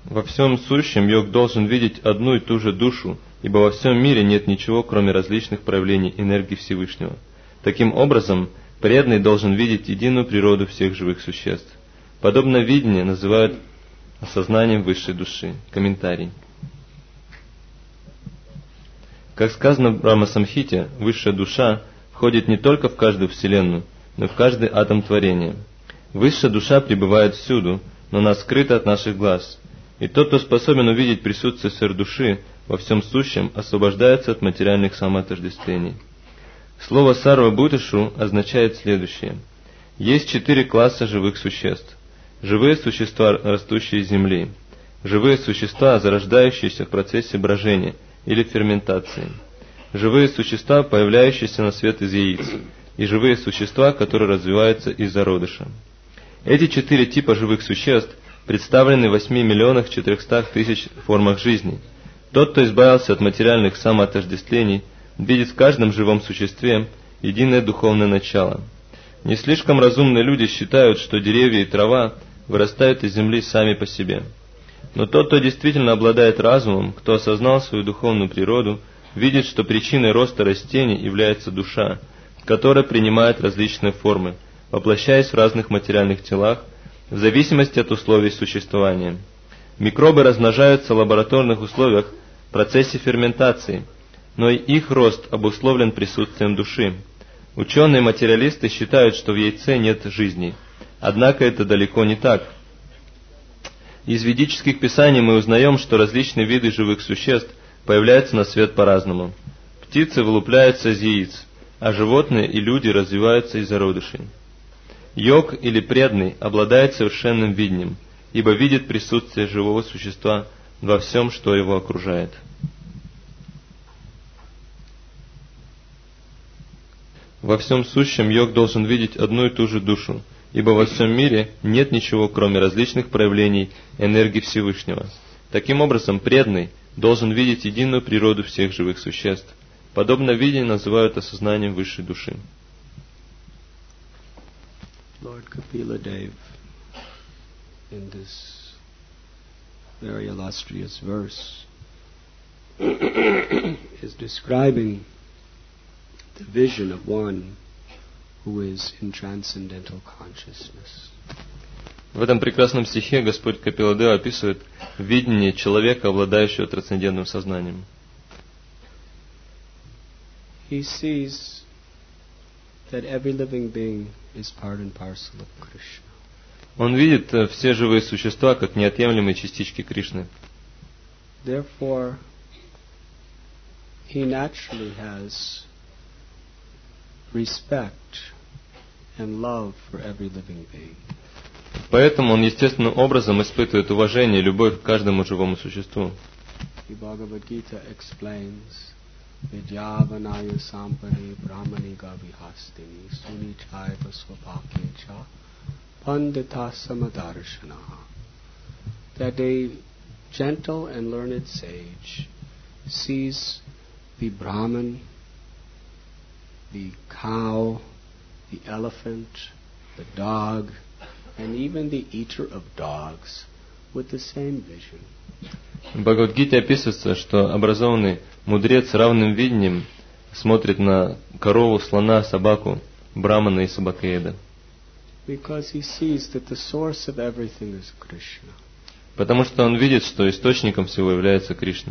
Во всем сущем йог должен видеть одну и ту же душу, ибо во всем мире нет ничего, кроме различных проявлений энергии Всевышнего. Таким образом, преданный должен видеть единую природу всех живых существ. Подобное видение называют осознанием высшей души. Комментарий. Как сказано в Брахма-самхите, высшая душа входит не только в каждую вселенную, но и в каждый атом творения. Высшая душа пребывает всюду, но она скрыта от наших глаз. И тот, кто способен увидеть присутствие сверхдуши во всем сущем, освобождается от материальных самоотождествлений. Слово «сарва-бхуташу» означает следующее. Есть 4 класса живых существ. Живые существа, растущие из земли. Живые существа, зарождающиеся в процессе брожения или ферментации. Живые существа, появляющиеся на свет из яиц. И живые существа, которые развиваются из зародыша. Эти 4 типа живых существ представлены в 8 миллионах 400 тысяч формах жизни. Тот, кто избавился от материальных самоотождествлений, видит в каждом живом существе единое духовное начало. Не слишком разумные люди считают, что деревья и трава вырастают из земли сами по себе. Но тот, кто действительно обладает разумом, кто осознал свою духовную природу, видит, что причиной роста растений является душа, которая принимает различные формы, воплощаясь в разных материальных телах, в зависимости от условий существования. Микробы размножаются в лабораторных условиях в процессе ферментации, но и их рост обусловлен присутствием души. Ученые-материалисты считают, что в яйце нет жизни. Однако это далеко не так. Из ведических писаний мы узнаем, что различные виды живых существ появляются на свет по-разному. Птицы вылупляются из яиц, а животные и люди развиваются из зародышей. Йог или преданный обладает совершенным видением, ибо видит присутствие живого существа во всем, что его окружает. Во всем сущем йог должен видеть одну и ту же душу, ибо во всем мире нет ничего, кроме различных проявлений энергии Всевышнего. Таким образом, преданный должен видеть единую природу всех живых существ. Подобное видение называют осознанием высшей души. Lord Kapila Dev, in this very illustrious verse, is describing the vision of one who is in transcendental consciousness. В этом прекрасном стихе Господь Капиладева описывает видение человека, обладающего трансцендентным сознанием. He sees that every living being is part and parcel of Krishna. Он видит все живые существа как неотъемлемые частички Кришны. Therefore, he naturally has respect and love for every living being. Поэтому он естественным образом испытывает уважение и любовь к каждому живому существу. The Bhagavad Gita explains, Vidyavanaya sampane brahmani gavihastini sunichaiva swapakecha pandita samadarshanaha. That a gentle and learned sage sees the Brahman, the cow, the elephant, the dog, and even the eater of dogs with the same vision. В Бхагавад-гите описывается, что образованный мудрец с равным видением смотрит на корову, слона, собаку, брамана и собакоеда. Because he sees that the source of everything is Krishna. Потому что он видит, что источником всего является Кришна.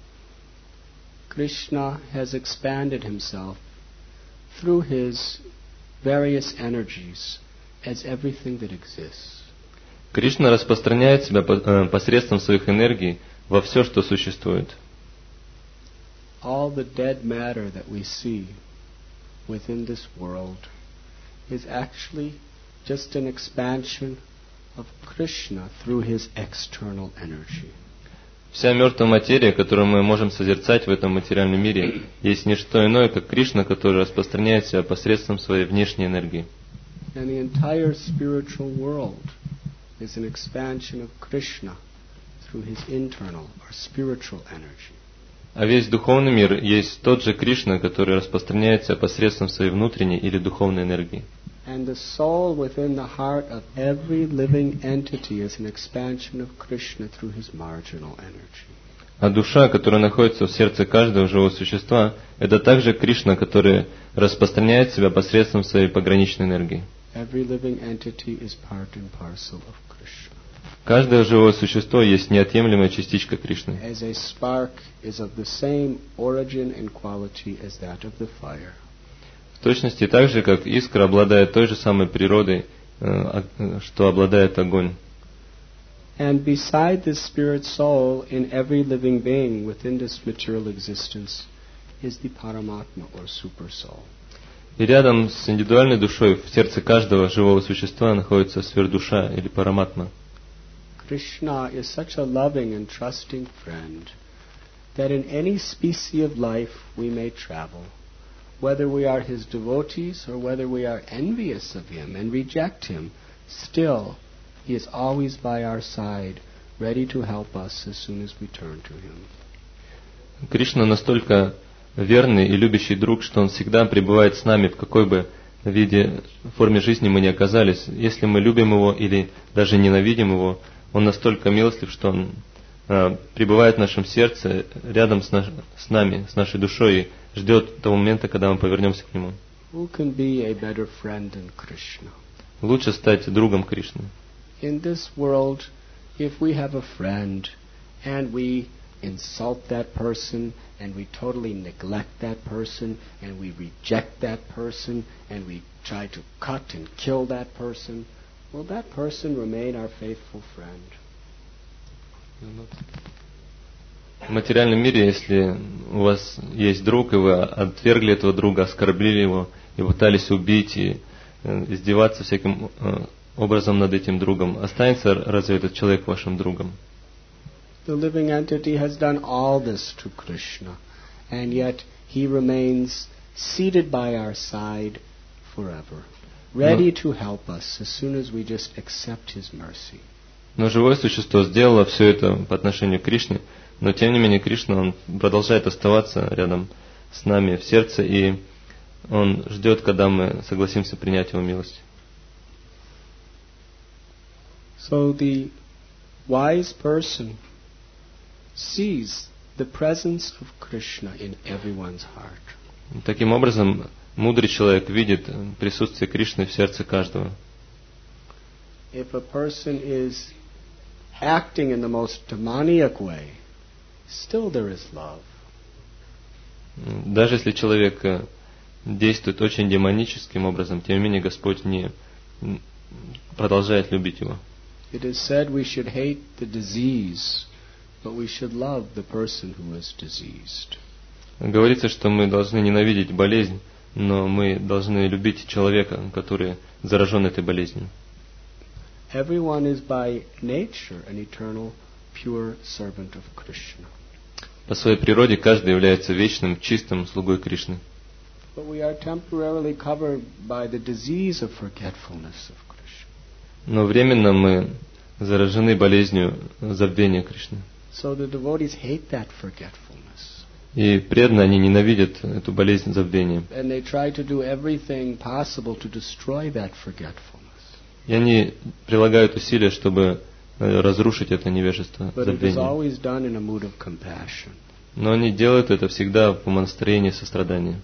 Krishna has expanded himself through his various energies as everything that exists. Кришна распространяет себя посредством своих энергий во все, что существует. All the dead matter that we see within this world is actually just an expansion of Krishna through his external energy. Вся мертвая материя, которую мы можем созерцать в этом материальном мире, есть не что иное, как Кришна, который распространяет себя посредством своей внешней энергии. And the entire spiritual world is an expansion of Krishna through his internal or spiritual energy. А весь духовный мир есть тот же Кришна, который распространяется посредством своей внутренней или духовной энергии. And the soul within the heart of every living entity is an expansion of Krishna through his marginal energy. А душа, которая находится в сердце каждого живого существа, это также Кришна, который распространяет себя посредством своей пограничной энергии. Every living entity is part and parcel of Krishna. Каждое живое существо есть неотъемлемая частичка Кришны. As a spark is of the same origin and quality as that of the fire. В точности так же, как искра обладает той же самой природой, что обладает огонь. And beside this spirit soul in every living being within this material existence is the Paramatma or super soul. И рядом с индивидуальной душой в сердце каждого живого существа находится сверхдуша или параматма. Krishna is such a loving and trusting friend that in any species of life we may travel, whether we are his devotees or whether we are envious of him and reject him, still he is always by our side, ready to help us as soon as we turn to him. Кришна настолько верный и любящий друг, что он всегда пребывает с нами, в какой бы форме жизни мы ни оказались. Если мы любим его или даже ненавидим его, он настолько милостив, что он пребывает в нашем сердце, рядом с нами, с нашей душой, и ждет того момента, когда мы повернемся к нему. Who can be a better friend than Krishna? Лучше стать другом Кришны. In this world, if we have a friend and we insult that person and we totally neglect that person and we reject that person and we try to cut and kill that person, will that person remain our faithful friend? В материальном мире, если у вас есть друг, и вы отвергли этого друга, оскорбили его, и пытались убить, и издеваться всяким образом над этим другом, останется разве этот человек вашим другом? The living entity has done all this to Krishna, and yet he remains seated by our side forever, ready to help us as soon as we just accept his mercy. Но живое существо сделало все это по отношению к Кришне, но тем не менее Кришна, он продолжает оставаться рядом с нами в сердце, и он ждет, когда мы согласимся принять его милость. So the wise person sees the presence of Krishna in everyone's heart. Таким образом, мудрый человек видит присутствие Кришны в сердце каждого. If a person is acting in the most demoniac way, still there is love. Даже если человек действует очень демоническим образом, тем не менее Господь не продолжает любить его. It is said we should hate the disease, but we should love the person who is diseased. Говорится, что мы должны ненавидеть болезнь, но мы должны любить человека, который заражен этой болезнью. Everyone is by nature an eternal, pure servant of Krishna. По своей природе каждый является вечным, чистым слугой Кришны. But we are temporarily covered by the disease of forgetfulness of Krishna. Но временно мы заражены болезнью забвения Кришны. So the devotees hate that forgetfulness. И преданные, они ненавидят эту болезнь забвения. And they try to do everything possible to destroy that forgetfulness. И они прилагают усилия, чтобы разрушить это невежество, But it is забвение. always done in a mood of compassion. Но они делают это всегда по настроению сострадания.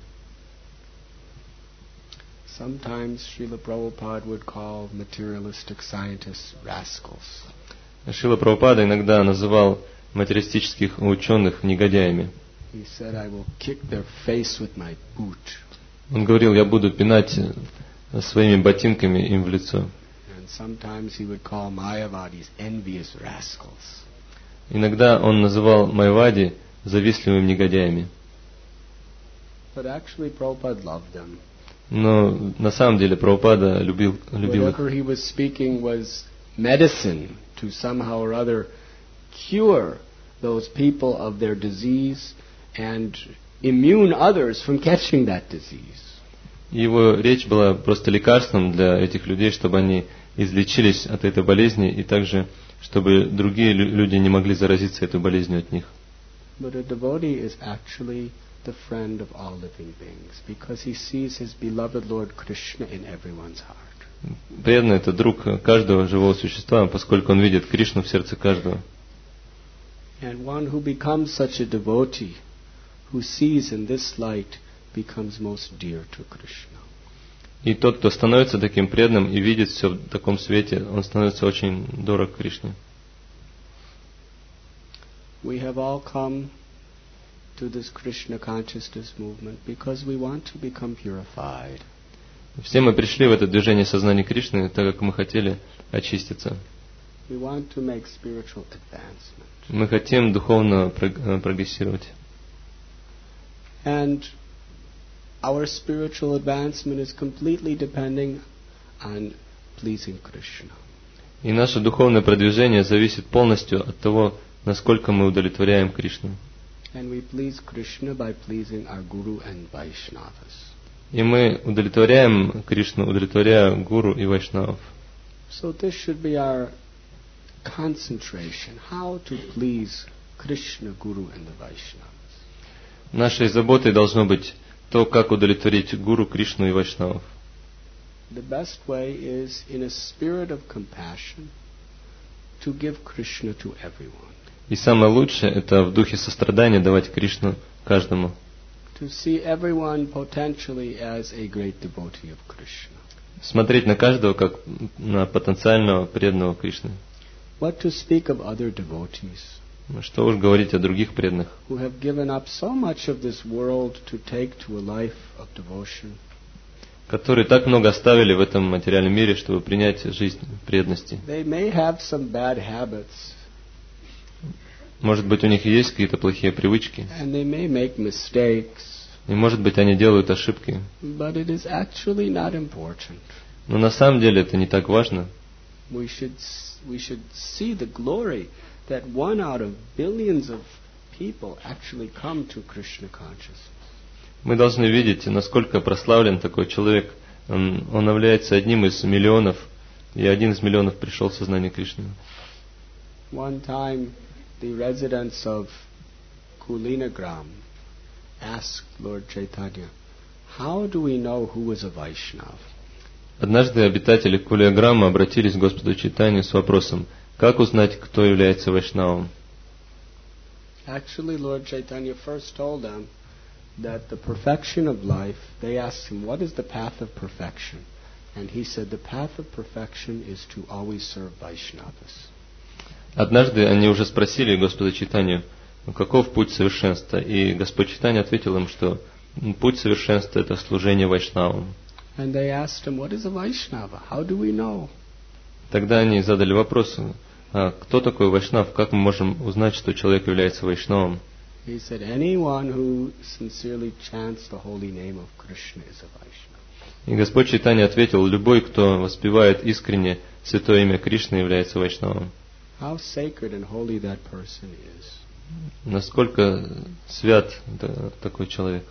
Sometimes Srila Prabhupada would call materialistic scientists rascals. Шрила Прабхупада иногда называл материалистических ученых негодяями. He said, I will kick their face with my boot. Он говорил, я буду пинать своими ботинками им в лицо. And sometimes he would call Mayavadis envious rascals. Иногда он называл Майавади завистливыми негодяями. But actually Prabhupada loved them. Но на самом деле Прабхупада любил их. Whatever he was speaking was medicine to somehow or other cure those people of their disease and immune others from catching that disease. Его речь была просто лекарством для этих людей, чтобы они излечились от этой болезни, и также, чтобы другие люди не могли заразиться этой болезнью от них. But a devotee is actually the friend of all living beings, because he sees his beloved Lord Krishna in everyone's heart. Преданный — это друг каждого живого существа, поскольку он видит Кришну в сердце каждого. And one who becomes such a devotee, who sees in this light, becomes most dear to Krishna. И тот, кто становится таким преданным и видит все в таком свете, он становится очень дорог Кришне. We have all come to this Krishna consciousness movement because we want to become purified. Все мы пришли в это движение сознания Кришны, так как мы хотели очиститься. We want to make spiritual advancement. Мы хотим духовно прогрессировать. And our spiritual advancement is completely depending on pleasing Krishna. И наше духовное продвижение зависит полностью от того, насколько мы удовлетворяем Кришну. And we please Krishna by pleasing our Guru and Vaishnavas. И мы удовлетворяем Кришну, удовлетворяя Гуру и Вайшнавов. So this should be our concentration, how to please Krishna, Guru and the Vaishnavas. Нашей заботой должно быть то, как удовлетворить Гуру, Кришну и Вайшнавов. The best way is in a spirit of compassion to give Krishna to everyone. И самое лучшее — это в духе сострадания давать Кришну каждому. To see everyone potentially as a great devotee of Krishna. Смотреть на каждого как на потенциального преданного Кришны. What to speak of other devotees Что уж говорить о других преданных, who have given up so much of this world to take to a life of devotion. которые так много оставили в этом материальном мире, чтобы принять жизнь преданности. They may have some bad habits. Может быть, у них и есть какие-то плохие привычки, And they may make mistakes, и может быть, они делают ошибки. but it is actually not important. Но на самом деле это не так важно. We should see the glory that 1 out of billions of people actually come to Krishna consciousness. Мы должны видеть, насколько прославлен такой человек. Он является одним из миллионов, и 1 из миллионов пришел в сознание Кришны. One time, the residents of Kulinagram asked Lord Chaitanya, how do we know who was a Vaishnava? Однажды обитатели Кулиаграма обратились к Господу Чайтанью с вопросом, как узнать, кто является вайшнавом. Actually, Lord Chaitanya first told them that the perfection of life, they asked him, what is the path of perfection? And he said, the path of perfection is to always serve Vaishnavas. Однажды они уже спросили Господа Чайтанью, каков путь совершенства, и Господь Чайтанья ответил им, что путь совершенства — это служение вайшнавам. And they asked him, what is a Vaishnava? How do we know? Тогда они задали вопрос, а кто такой вайшнав, как мы можем узнать, что человек является вайшнавом? He said, anyone who sincerely chants the holy name of Krishna is a Vaishnava. И Господь Чайтанья ответил, любой, кто воспевает искренне святое имя Кришны, является вайшнавом. How sacred and holy that person is. Насколько свят такой человек.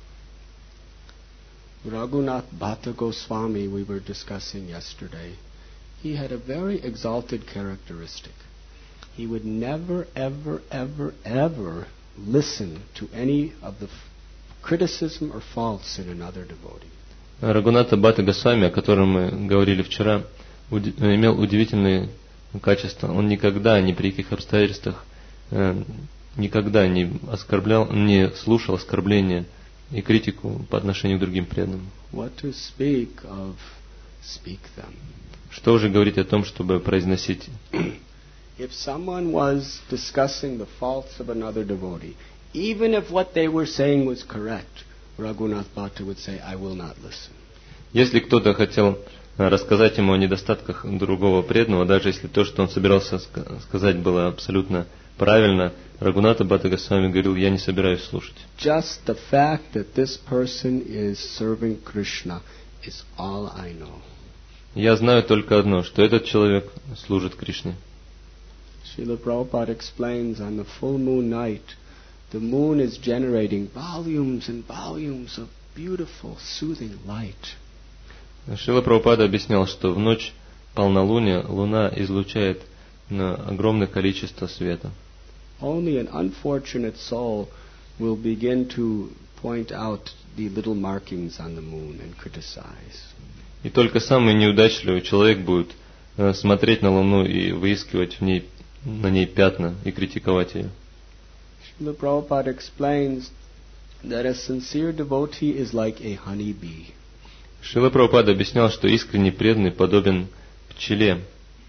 Raghunath Bhatta Goswami, we were discussing yesterday, he had a very exalted characteristic. He would never, ever, ever, ever listen to any of the criticism or faults in another devotee. Рагунатха Бхатта Госвами, о котором мы говорили вчера, имел удивительные качества. Он никогда, ни при каких обстоятельствах, никогда не слушал оскорбления и критику по отношению к другим преданным. What to speak of, speak them. Что уже говорить о том, чтобы произносить? If someone was discussing the faults of another devotee, even if what they were saying was correct, Raghunath Bhatta would say, I will not listen. Если кто-то хотел рассказать ему о недостатках другого преданного, даже если то, что он собирался сказать, было абсолютно правильно, Рагунатха Бхатта Госвами говорил, я не собираюсь слушать. Just the fact that this person is serving Krishna is all I know. Я знаю только одно, что этот человек служит Кришне. Srila Prabhupada explains on the full moon night, the moon is generating volumes and volumes of beautiful, soothing light. Шрила Прабхупада объяснял, что в ночь полнолуния Луна излучает огромное количество света. Only an unfortunate soul will begin to point out the little markings on the moon and criticize. И только самый неудачливый человек будет смотреть на Луну и выискивать на ней пятна и критиковать ее. Srila Prabhupada explains that a sincere devotee is like a honey bee. Шрила Прабхупада объяснял, что искренне преданный подобен пчеле.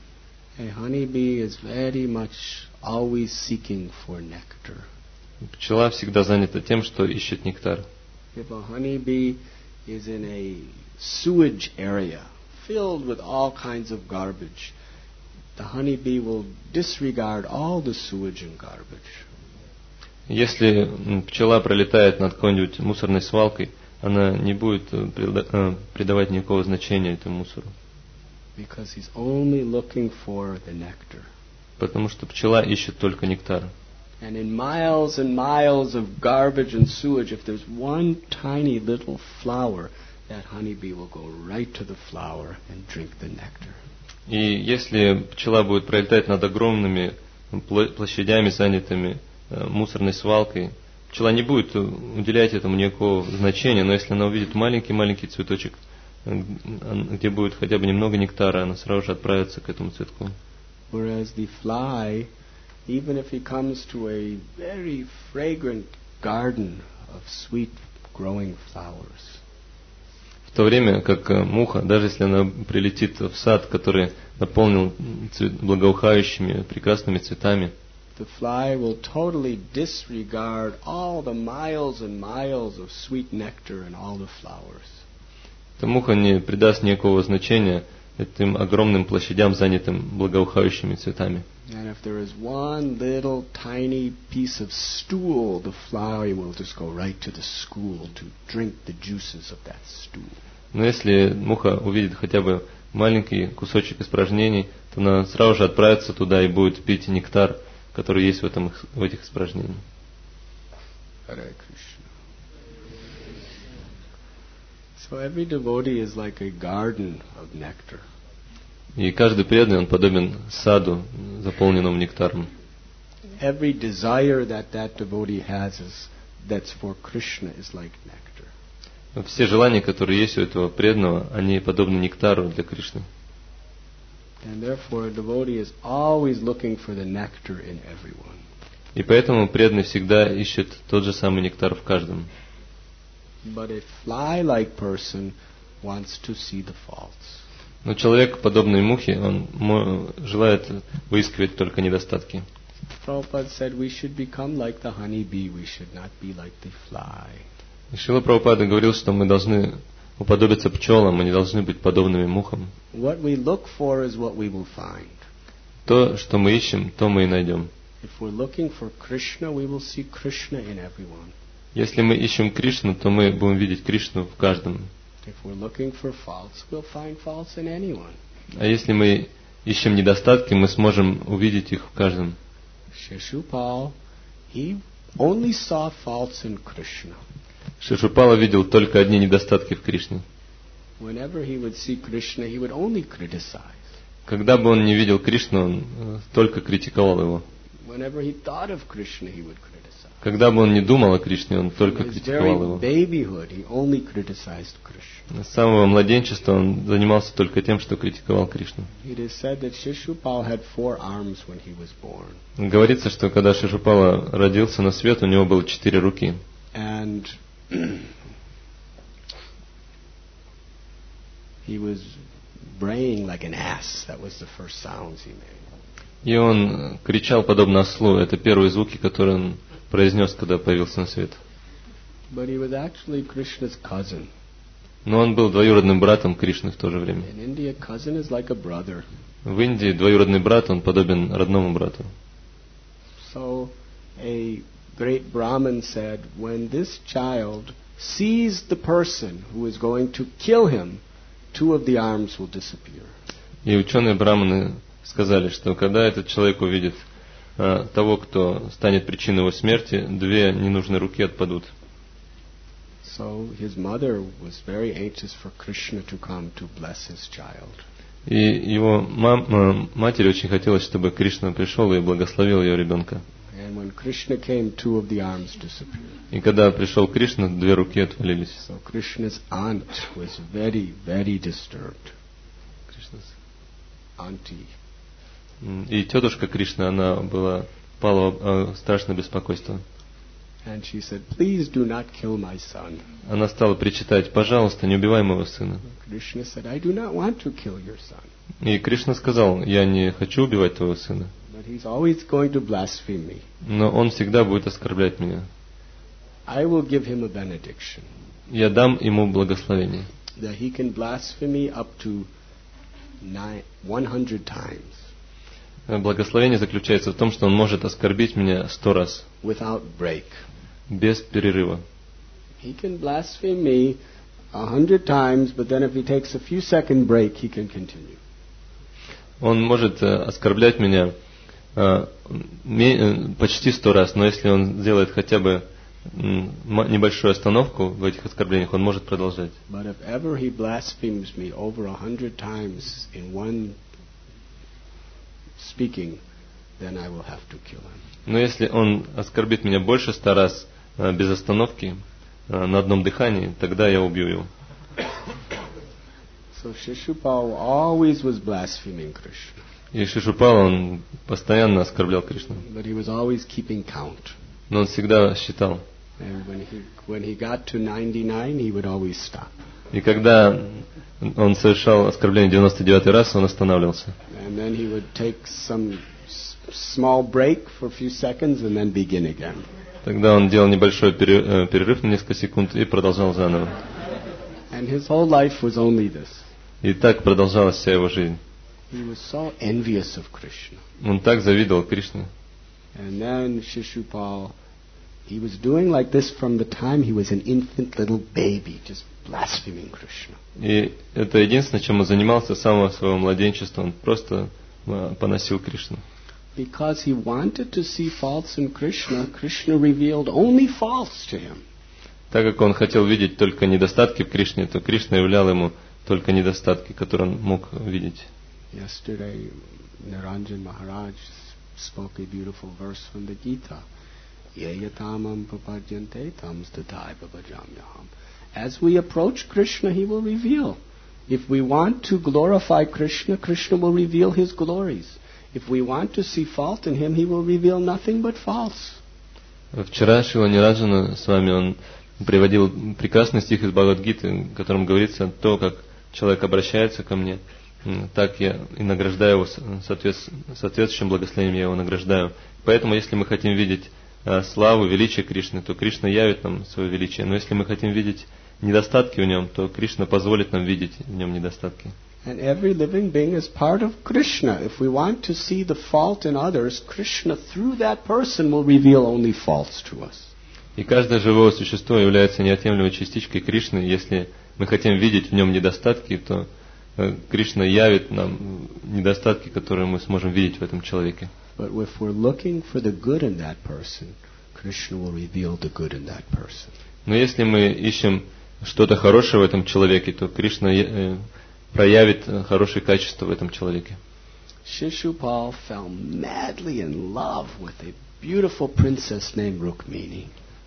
A honey bee is very much always seeking for nectar. Пчела всегда занята тем, что ищет нектар. If a honey bee is in a sewage area filled with all kinds of garbage, the honey bee will disregard all the sewage and garbage. Если пчела пролетает над какой-нибудь мусорной свалкой, она не будет придавать никакого значения этому мусору. Because he's only looking for the nectar. Потому что пчела ищет только нектар. And in miles and miles of garbage and sewage, if there's one tiny little flower, that honeybee will go right to the flower and drink the nectar. И если пчела будет пролетать над огромными площадями, занятыми мусорной свалкой, пчела не будет уделять этому никакого значения, но если она увидит маленький-маленький цветочек, где будет хотя бы немного нектара, она сразу же отправится к этому цветку. Whereas the fly, even if he comes to a very fragrant garden of sweet growing flowers, в то время как муха, даже если она прилетит в сад, который наполнен благоухающими прекрасными цветами, the fly will totally disregard all the miles and miles of sweet nectar and all the flowers. то муха не придаст никакого значения этим огромным площадям, занятым благоухающими цветами. And if there is one little tiny piece of stool, the fly will just go right to the school to drink the juices of that stool. Но если муха увидит хотя бы маленький кусочек испражнений, то она сразу же отправится туда и будет пить нектар, который есть в этих испражнениях. Hare Krishna. So every devotee is like a garden of nectar. И каждый преданный, он подобен саду, заполненному нектаром. Every desire that devotee has that's for Krishna is like nectar. Все желания, которые есть у этого преданного, они подобны нектару для Кришны. And therefore a devotee is always looking for the nectar in everyone. И поэтому преданный всегда ищет тот же самый нектар в каждом. But a fly-like person wants to see the faults. Но человек, подобный мухе, он желает выискивать только недостатки. Prabhupada said we should become like the honey bee, we should not be like the fly. И Шрила Прабхупада говорил, что мы должны уподобиться пчелам, мы не должны быть подобными мухам. What we look for is what we will find. То, что мы ищем, то мы и найдем. If we're looking for Krishna, we will see Krishna in everyone. Если мы ищем Кришну, то мы будем видеть Кришну в каждом. If we're looking for faults, we'll find faults in anyone. А если мы ищем недостатки, мы сможем увидеть их в каждом. Shishupal, he only saw faults in Krishna. Шишупала видел только одни недостатки в Кришне. Whenever he would see Krishna, he would only criticize. Когда бы он не видел Кришну, он только критиковал его. Whenever he thought of Krishna, he would criticize. Когда бы он не думал о Кришне, он только From his критиковал very его. babyhood, he only criticized Krishna. С самого младенчества он занимался только тем, что критиковал Кришну. It is said that Shishupal had 4 arms when he was born. Говорится, что когда Шишупала родился на свет, у него было 4 руки. And he was braying like an ass. That was the first sounds he made. И он кричал подобно ослу. Это первые звуки, которые он произнес, когда появился на свет. But he was actually Krishna's cousin. Но он был двоюродным братом Кришны в то же время. In India, cousin is like a brother. В Индии двоюродный брат, он подобен родному брату. So a great Brahmin said, when this child sees the person who is going to kill him, 2 of the arms will disappear. И ученые браманы сказали, что когда этот человек увидит того, кто станет причиной его смерти, 2 ненужные руки отпадут. So his mother was very anxious for Krishna to come to bless his child. И его матери очень хотелось, чтобы Кришна пришел и благословил ее ребенка. And when Krishna came, two of the arms disappeared. И когда пришел Кришна, две руки отвалились. So Krishna's aunt was very, very disturbed. Auntie. И тетушка Кришна, она пала в страшное беспокойство. And she said, "Please do not kill my son." Она стала причитать: пожалуйста, не убивай моего сына. Krishna said, "I do not want to kill your son." И Кришна сказал: я не хочу убивать твоего сына. But he's always going to blaspheme me. Но он всегда будет оскорблять меня. I will give him a benediction. Я дам ему благословение. That he can blaspheme me up to 100 times. Благословение заключается в том, что он может оскорбить меня 100 раз. Without break. Без перерыва. He can blaspheme me 100 times, but then if he takes a few second break, he can continue. Он может оскорблять меня почти 100 раз, но если он сделает хотя бы небольшую остановку в этих оскорблениях, он может продолжать. But if ever he blasphemes me over 100 times in one speaking, then I will have to kill him. Но если он оскорбит меня больше 100 раз без остановки, на одном дыхании, тогда я убью его. So Shishupal always was blaspheming Krishna. И Шишупал, он постоянно оскорблял Кришну. But he was always keeping count. Но он всегда считал. And when he got to 99, he would always stop. И когда он совершал оскорбление 99-й раз, он останавливался. And then he would take some small break for a few seconds and then begin again. Тогда он делал небольшой перерыв на несколько секунд и продолжал заново. And his whole life was only this. И так продолжалась вся его жизнь. He was so envious of Krishna. Он так завидовал Кришне. And then Shishupal, he was doing like this from the time he was an infant little baby, just blaspheming Krishna. И это единственное, чем он занимался с самого своего младенчества. Он просто поносил Кришну. Because he wanted to see faults in Krishna, Krishna revealed only faults to him. Так как он хотел видеть только недостатки в Кришне, то Кришна являл ему только недостатки, которые он мог видеть. Yesterday, Niranjan Maharaj spoke a beautiful verse from the Gita. Yeyatamam papadyante tamstatai babajamyaham. As we approach Krishna, he will reveal. If we want to glorify Krishna, Krishna will reveal his glories. If we want to see fault in him, he will reveal nothing but faults. Вчера Шрила Нираджана с вами он приводил прекрасный стих из Бхагавад-гиты, в котором говорится: то, как человек обращается ко мне, так я и награждаю его соответствующим благословением, я его награждаю. Поэтому, если мы хотим видеть славу, величие Кришны, то Кришна явит нам свое величие. Но если мы хотим видеть недостатки в нем, то Кришна позволит нам видеть в нем недостатки. And every living being is part of Krishna. If we want to see the fault in others, Krishna through that person will reveal only faults to us. И каждое живое существо является неотъемлемой частичкой Кришны. Если мы хотим видеть в нем недостатки, то Кришна явит нам недостатки, которые мы сможем видеть в этом человеке. But if we're looking for the good in that person, Krishna will reveal the good in that person. Но если мы ищем что-то хорошее в этом человеке, то Кришна проявит хорошие качества в этом человеке. Shishupal fell madly in love with a beautiful princess named Rukmini.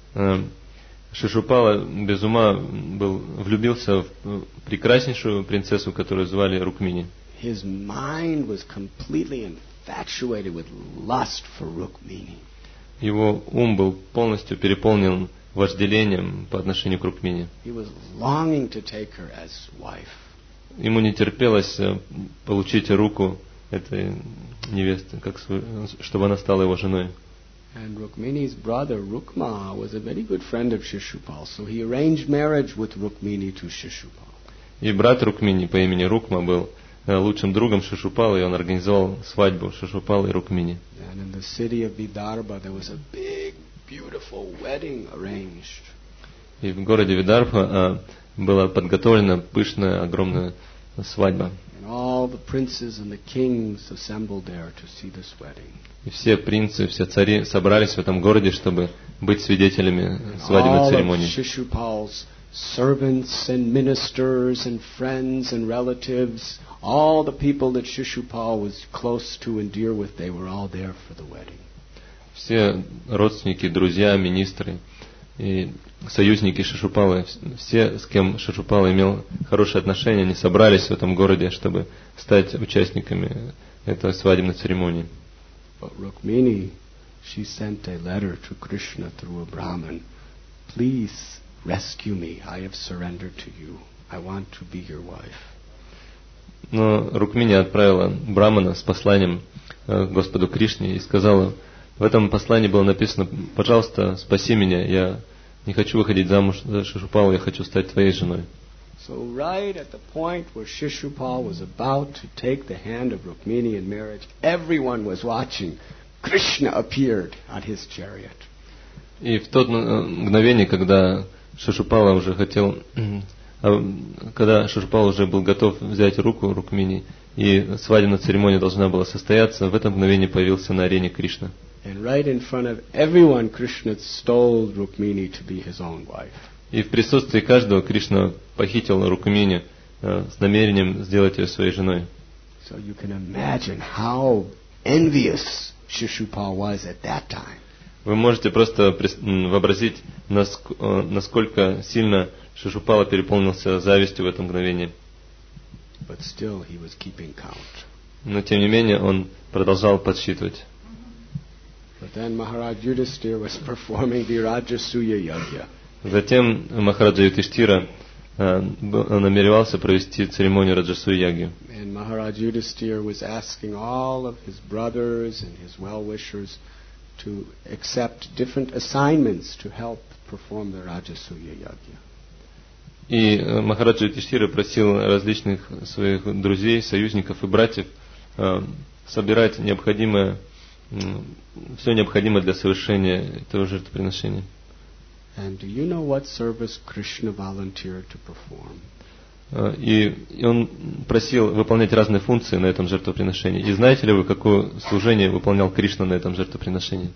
Шишупала без ума влюбился в прекраснейшую принцессу, которую звали Рукмини. His mind was completely infatuated with lust for Rukmini. Его ум был полностью переполнен вожделением по отношению к Рукмини. He was longing to take her as wife. Ему не терпелось получить руку этой невесты, чтобы она стала его женой. And Rukmini's brother Rukma was a very good friend of Shishupal, so he arranged marriage with Rukmini to Shishupal. И брат Рукмини по имени Рукма был лучшим другом Шишупала, и он организовал свадьбу Шишупала и Рукмини. And in the city of Vidarbha there was a big, beautiful wedding arranged. И в городе Видарбха была подготовлена пышная, огромная свадьба. And all the princes and the kings assembled there to see this wedding. И все принцы, все цари собрались в этом городе, чтобы быть свидетелями свадебной церемонии. Shishupal's servants and ministers and friends and relatives, all the people that Shishupal was close to and dear with, they were all there for the wedding. все родственники, друзья, министры и союзники Шишупалы, все, с кем Шишупала имел хорошие отношения, они собрались в этом городе, чтобы стать участниками этой свадебной церемонии. But Rukmini, she sent a letter to Krishna through a Brahmin. Please rescue me. I have surrendered to you. I want to be your wife. Но Рукмини отправила Брамана с посланием к Господу Кришне и сказала, в этом послании было написано: пожалуйста, спаси меня, я не хочу выходить замуж за Шишупалу, я хочу стать твоей женой. So right at the point where Shishupal was about to take the hand of Rukmini in marriage, everyone was watching. Krishna appeared on his chariot. И в то мгновение, когда Шишупала уже хотел, когда Шишупал уже был готов взять руку Рукмини, и свадебная церемония должна была состояться, в это мгновение появился на арене Кришна. And right in front of everyone, Krishna stole Rukmini to be his own wife. И в присутствии каждого Кришна похитил Рукмини с намерением сделать ее своей женой. So you can imagine how envious Shishupal was at that time. Вы можете просто вообразить, насколько сильно Шишупала переполнился завистью в это мгновение. But still he was keeping count. Но тем не менее он продолжал подсчитывать. But then Maharaj Yudhisthira was performing the Rajasuya Yajna. Затем Махараджа Юдхиштхира намеревался провести церемонию Раджасуя-ягью. And Maharaj Yudhisthira was asking all of his brothers and his well-wishers to accept different assignments to help perform the Rajasuya Yajna. И Махараджа Юдхиштхира просил различных своих друзей, союзников и братьев собирать все необходимое для совершения этого жертвоприношения. And do you know what service Krishna volunteered to perform? И он просил выполнять разные функции на этом жертвоприношении. И знаете ли вы, какое служение выполнял Кришна на этом жертвоприношении?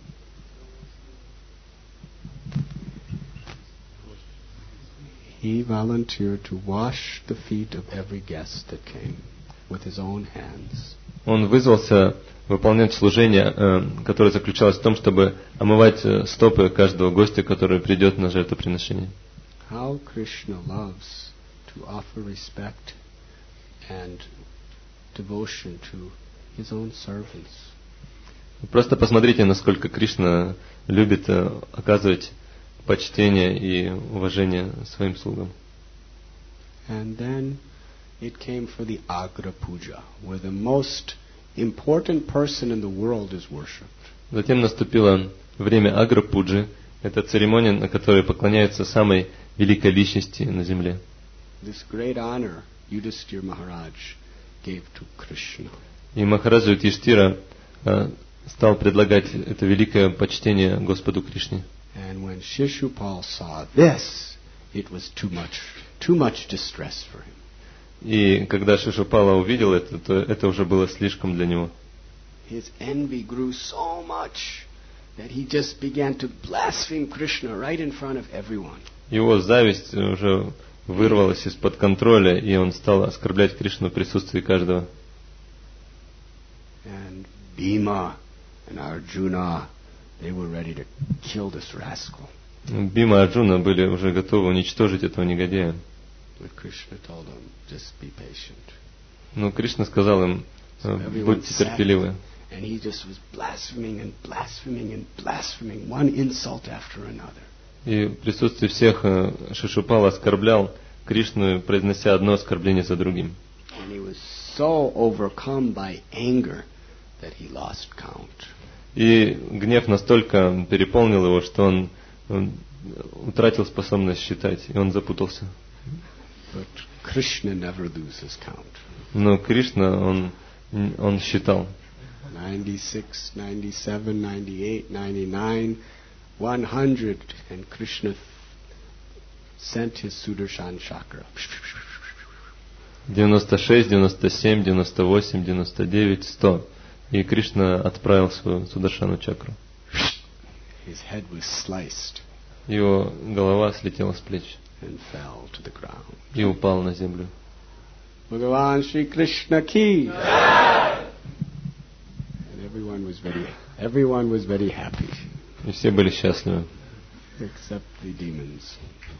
He volunteered to wash the feet of every guest that came with his own hands. Он вызвался выполнять служение, которое заключалось в том, чтобы омывать стопы каждого гостя, который придет на жертвоприношение. How Krishna loves to offer respect and devotion to his own servants. Просто посмотрите, насколько Кришна любит оказывать почтение и уважение своим слугам. And then it came for the Agra Puja, where the most important person in the world is worshipped. Затем наступило время Агра-пуджи. Это церемония, на которой поклоняются самой великой личности на земле. This great honor Yudhisthira Maharaj gave to Krishna. И Махараджа Юдхиштхира стал предлагать это великое почтение Господу Кришне. And when Shishupal saw this, it was too much distress for him. И когда Шишупала увидел это, то это уже было слишком для него. His envy grew so much that he just began to blaspheme Krishna right in front of everyone. Его зависть уже вырвалась из-под контроля, и он стал оскорблять Кришну в присутствии каждого. And Bhima and Arjuna, they were ready to kill this rascal. Бима и Арджуна были уже готовы уничтожить этого негодяя. But Krishna told them, just be patient. Но Кришна сказал им, будьте терпеливы. And he just was blaspheming and blaspheming and blaspheming, one insult after another. И в присутствии всех Шишупала оскорблял Кришну, произнося одно оскорбление за другим. And he was so overcome by anger that he lost count. И гнев настолько переполнил его, что он утратил способность считать, и он запутался. But Krishna never loses count. Но Кришна, он считал. 96, 97, 98, 99, 100, and Krishna sent his Sudarshan chakra. 96, 97, 98, 99, 100. И Кришна отправил свою Сударшану чакру. His head was sliced Его голова слетела с плеч and fell to the ground. и упал на землю. Bhagavan Shri Krishna ki. And everyone was very Everyone was very happy, И все были счастливы. except the demons.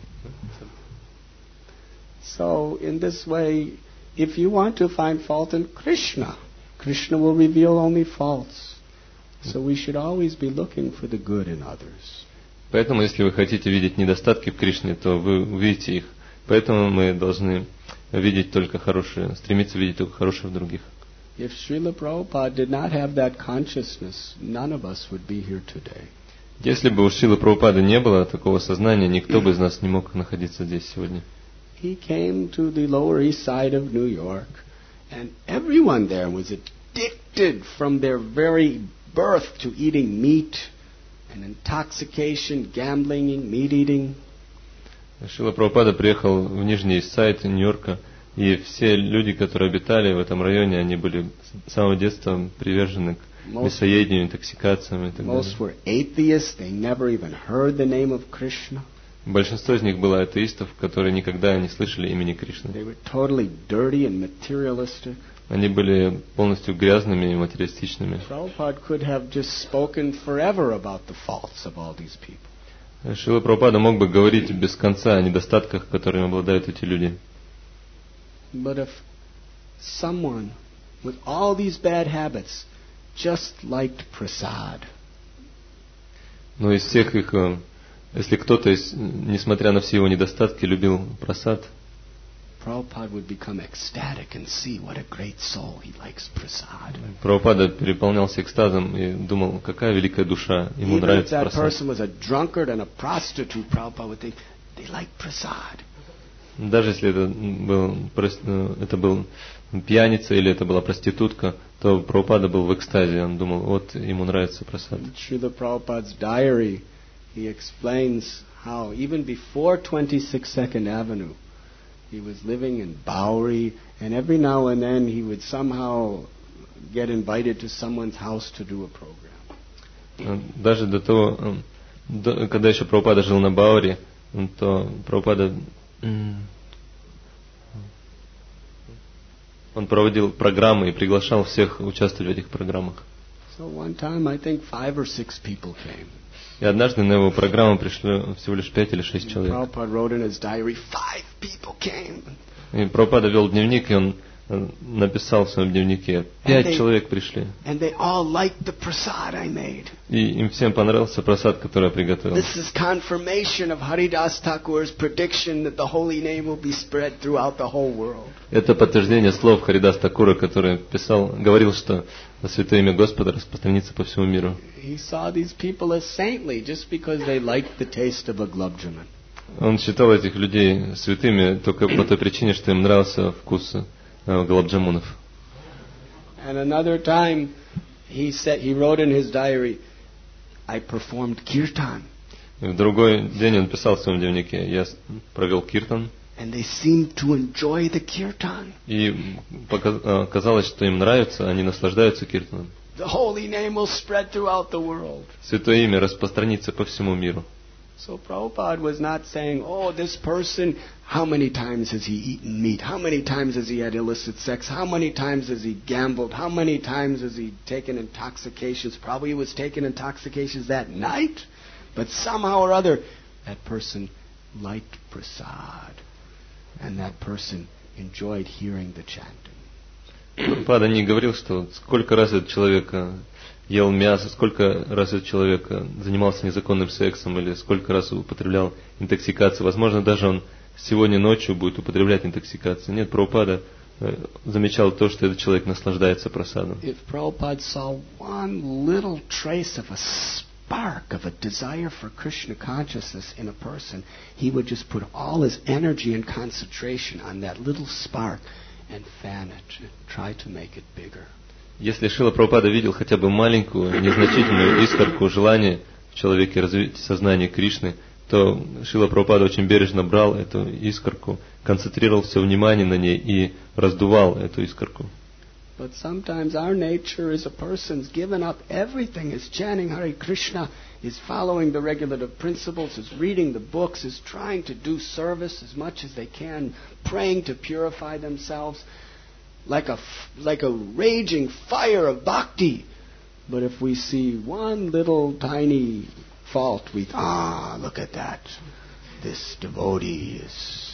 So, in this way, if you want to find fault in Krishna, Krishna will reveal only faults. So we should always be looking for the good in others. Поэтому, если вы хотите видеть недостатки в Кришне, то вы увидите их. Поэтому мы должны видеть только хорошее, стремиться видеть только хорошее в других. If Srila Prabhupada did not have that consciousness, none of us would be here today. Если бы у Шрилы Прабхупады не было такого сознания, никто бы из нас не мог находиться здесь сегодня. He came to the Lower East Side of New York, and everyone there was addicted from their very birth to eating meat and intoxication, gambling, meat eating. Шрила Прабхупада приехал в Нижний Ист-Сайд Нью-Йорка, и все люди, которые обитали в этом районе, они были с самого детства привержены к мясоедению, интоксикациям и так далее. Most were atheists. They never even heard the name of Krishna. Большинство из них было атеистов, которые никогда не слышали имени Кришны. They were totally dirty and materialistic. Они были полностью грязными и материалистичными. Prabhupada could have just spoken forever about the faults of all these people. Шрила Прабхупада мог бы говорить без конца о недостатках, которыми обладают эти люди. But if someone with all these bad habits just liked prasad, Но из всех их, если кто-то, несмотря на все его недостатки, любил прасад, Prabhupada would become ecstatic and see what a great soul he likes prasad. Прабхупада переполнялся экстазом и думал, какая великая душа, ему Even if нравится that прасад. person was a drunkard and a prostitute, Prabhupada would think, they like prasad. Даже если это был пьяница или это была проститутка, то Прабхупада был в экстазе, он думал, вот ему нравится прасад. In Srila Prabhupada's diary, he explains how even before 26 Second Avenue, he was living in Bowery, and every now and then he would somehow get invited to someone's house to do a program. Даже до того, когда еще Прабхупада жил на Бауэре, то Прабхупада он проводил программы и приглашал всех участвовать в этих программах. So one time, I think 5 or 6 people came. И однажды на его программу пришло всего лишь 5 или 6 человек. Prabhupada wrote in his diary, 5 people came. И Прабхупада вел дневник, и он написал в своем дневнике, 5 человек пришли. And they all liked the prasad I made. И им всем понравился прасад, который я приготовил. This is confirmation of Haridas Thakur's prediction that the holy name will be spread throughout the whole world. Это подтверждение слов Харидас Такура, который говорил, что святое имя Господа распространится по всему миру. He saw these people as saintly just because they liked the taste of a gulab jamun. Он считал этих людей святыми только по той причине, что им нравился вкус галабджамунов. And another time, he wrote in his diary, I performed kirtan. И в другой день он писал в своем дневнике, я провел киртан. And they seemed to enjoy the kirtan. И казалось, что им нравится, они наслаждаются киртаном. The holy name will spread throughout the world. Святое имя распространится по всему миру. So Prabhupada was not saying, oh, this person, how many times has he eaten meat? How many times has he had illicit sex? How many times has he gambled? How many times has he taken intoxications? Probably he was taking intoxications that night. But somehow or other, that person liked prasad. And that person enjoyed hearing the chanting. Прабхупада не говорил, что сколько раз этот человек ел мясо, сколько раз этот человек занимался незаконным сексом или сколько раз употреблял интоксикацию. Возможно, даже он сегодня ночью будет употреблять интоксикацию. Нет, Прабхупада замечал то, что этот человек наслаждается прасадом. If Prabhupada saw one little trace of a spark of a desire for Krishna consciousness in a person, he would just put all his energy and concentration on that little spark and fan it and try to make it bigger. Если Шрила Прабхупада видел хотя бы маленькую, незначительную искорку желания в человеке развить сознание Кришны, то Шрила Прабхупада очень бережно брал эту искорку, концентрировал все внимание на ней и раздувал эту искорку. But sometimes our nature is a person's given up everything, is chanting Hare Krishna, is following the regulative principles, is reading the books, is trying to do service as much as they can, praying to purify themselves, like a raging fire of bhakti. But if we see one little tiny fault, we look at that. This devotee is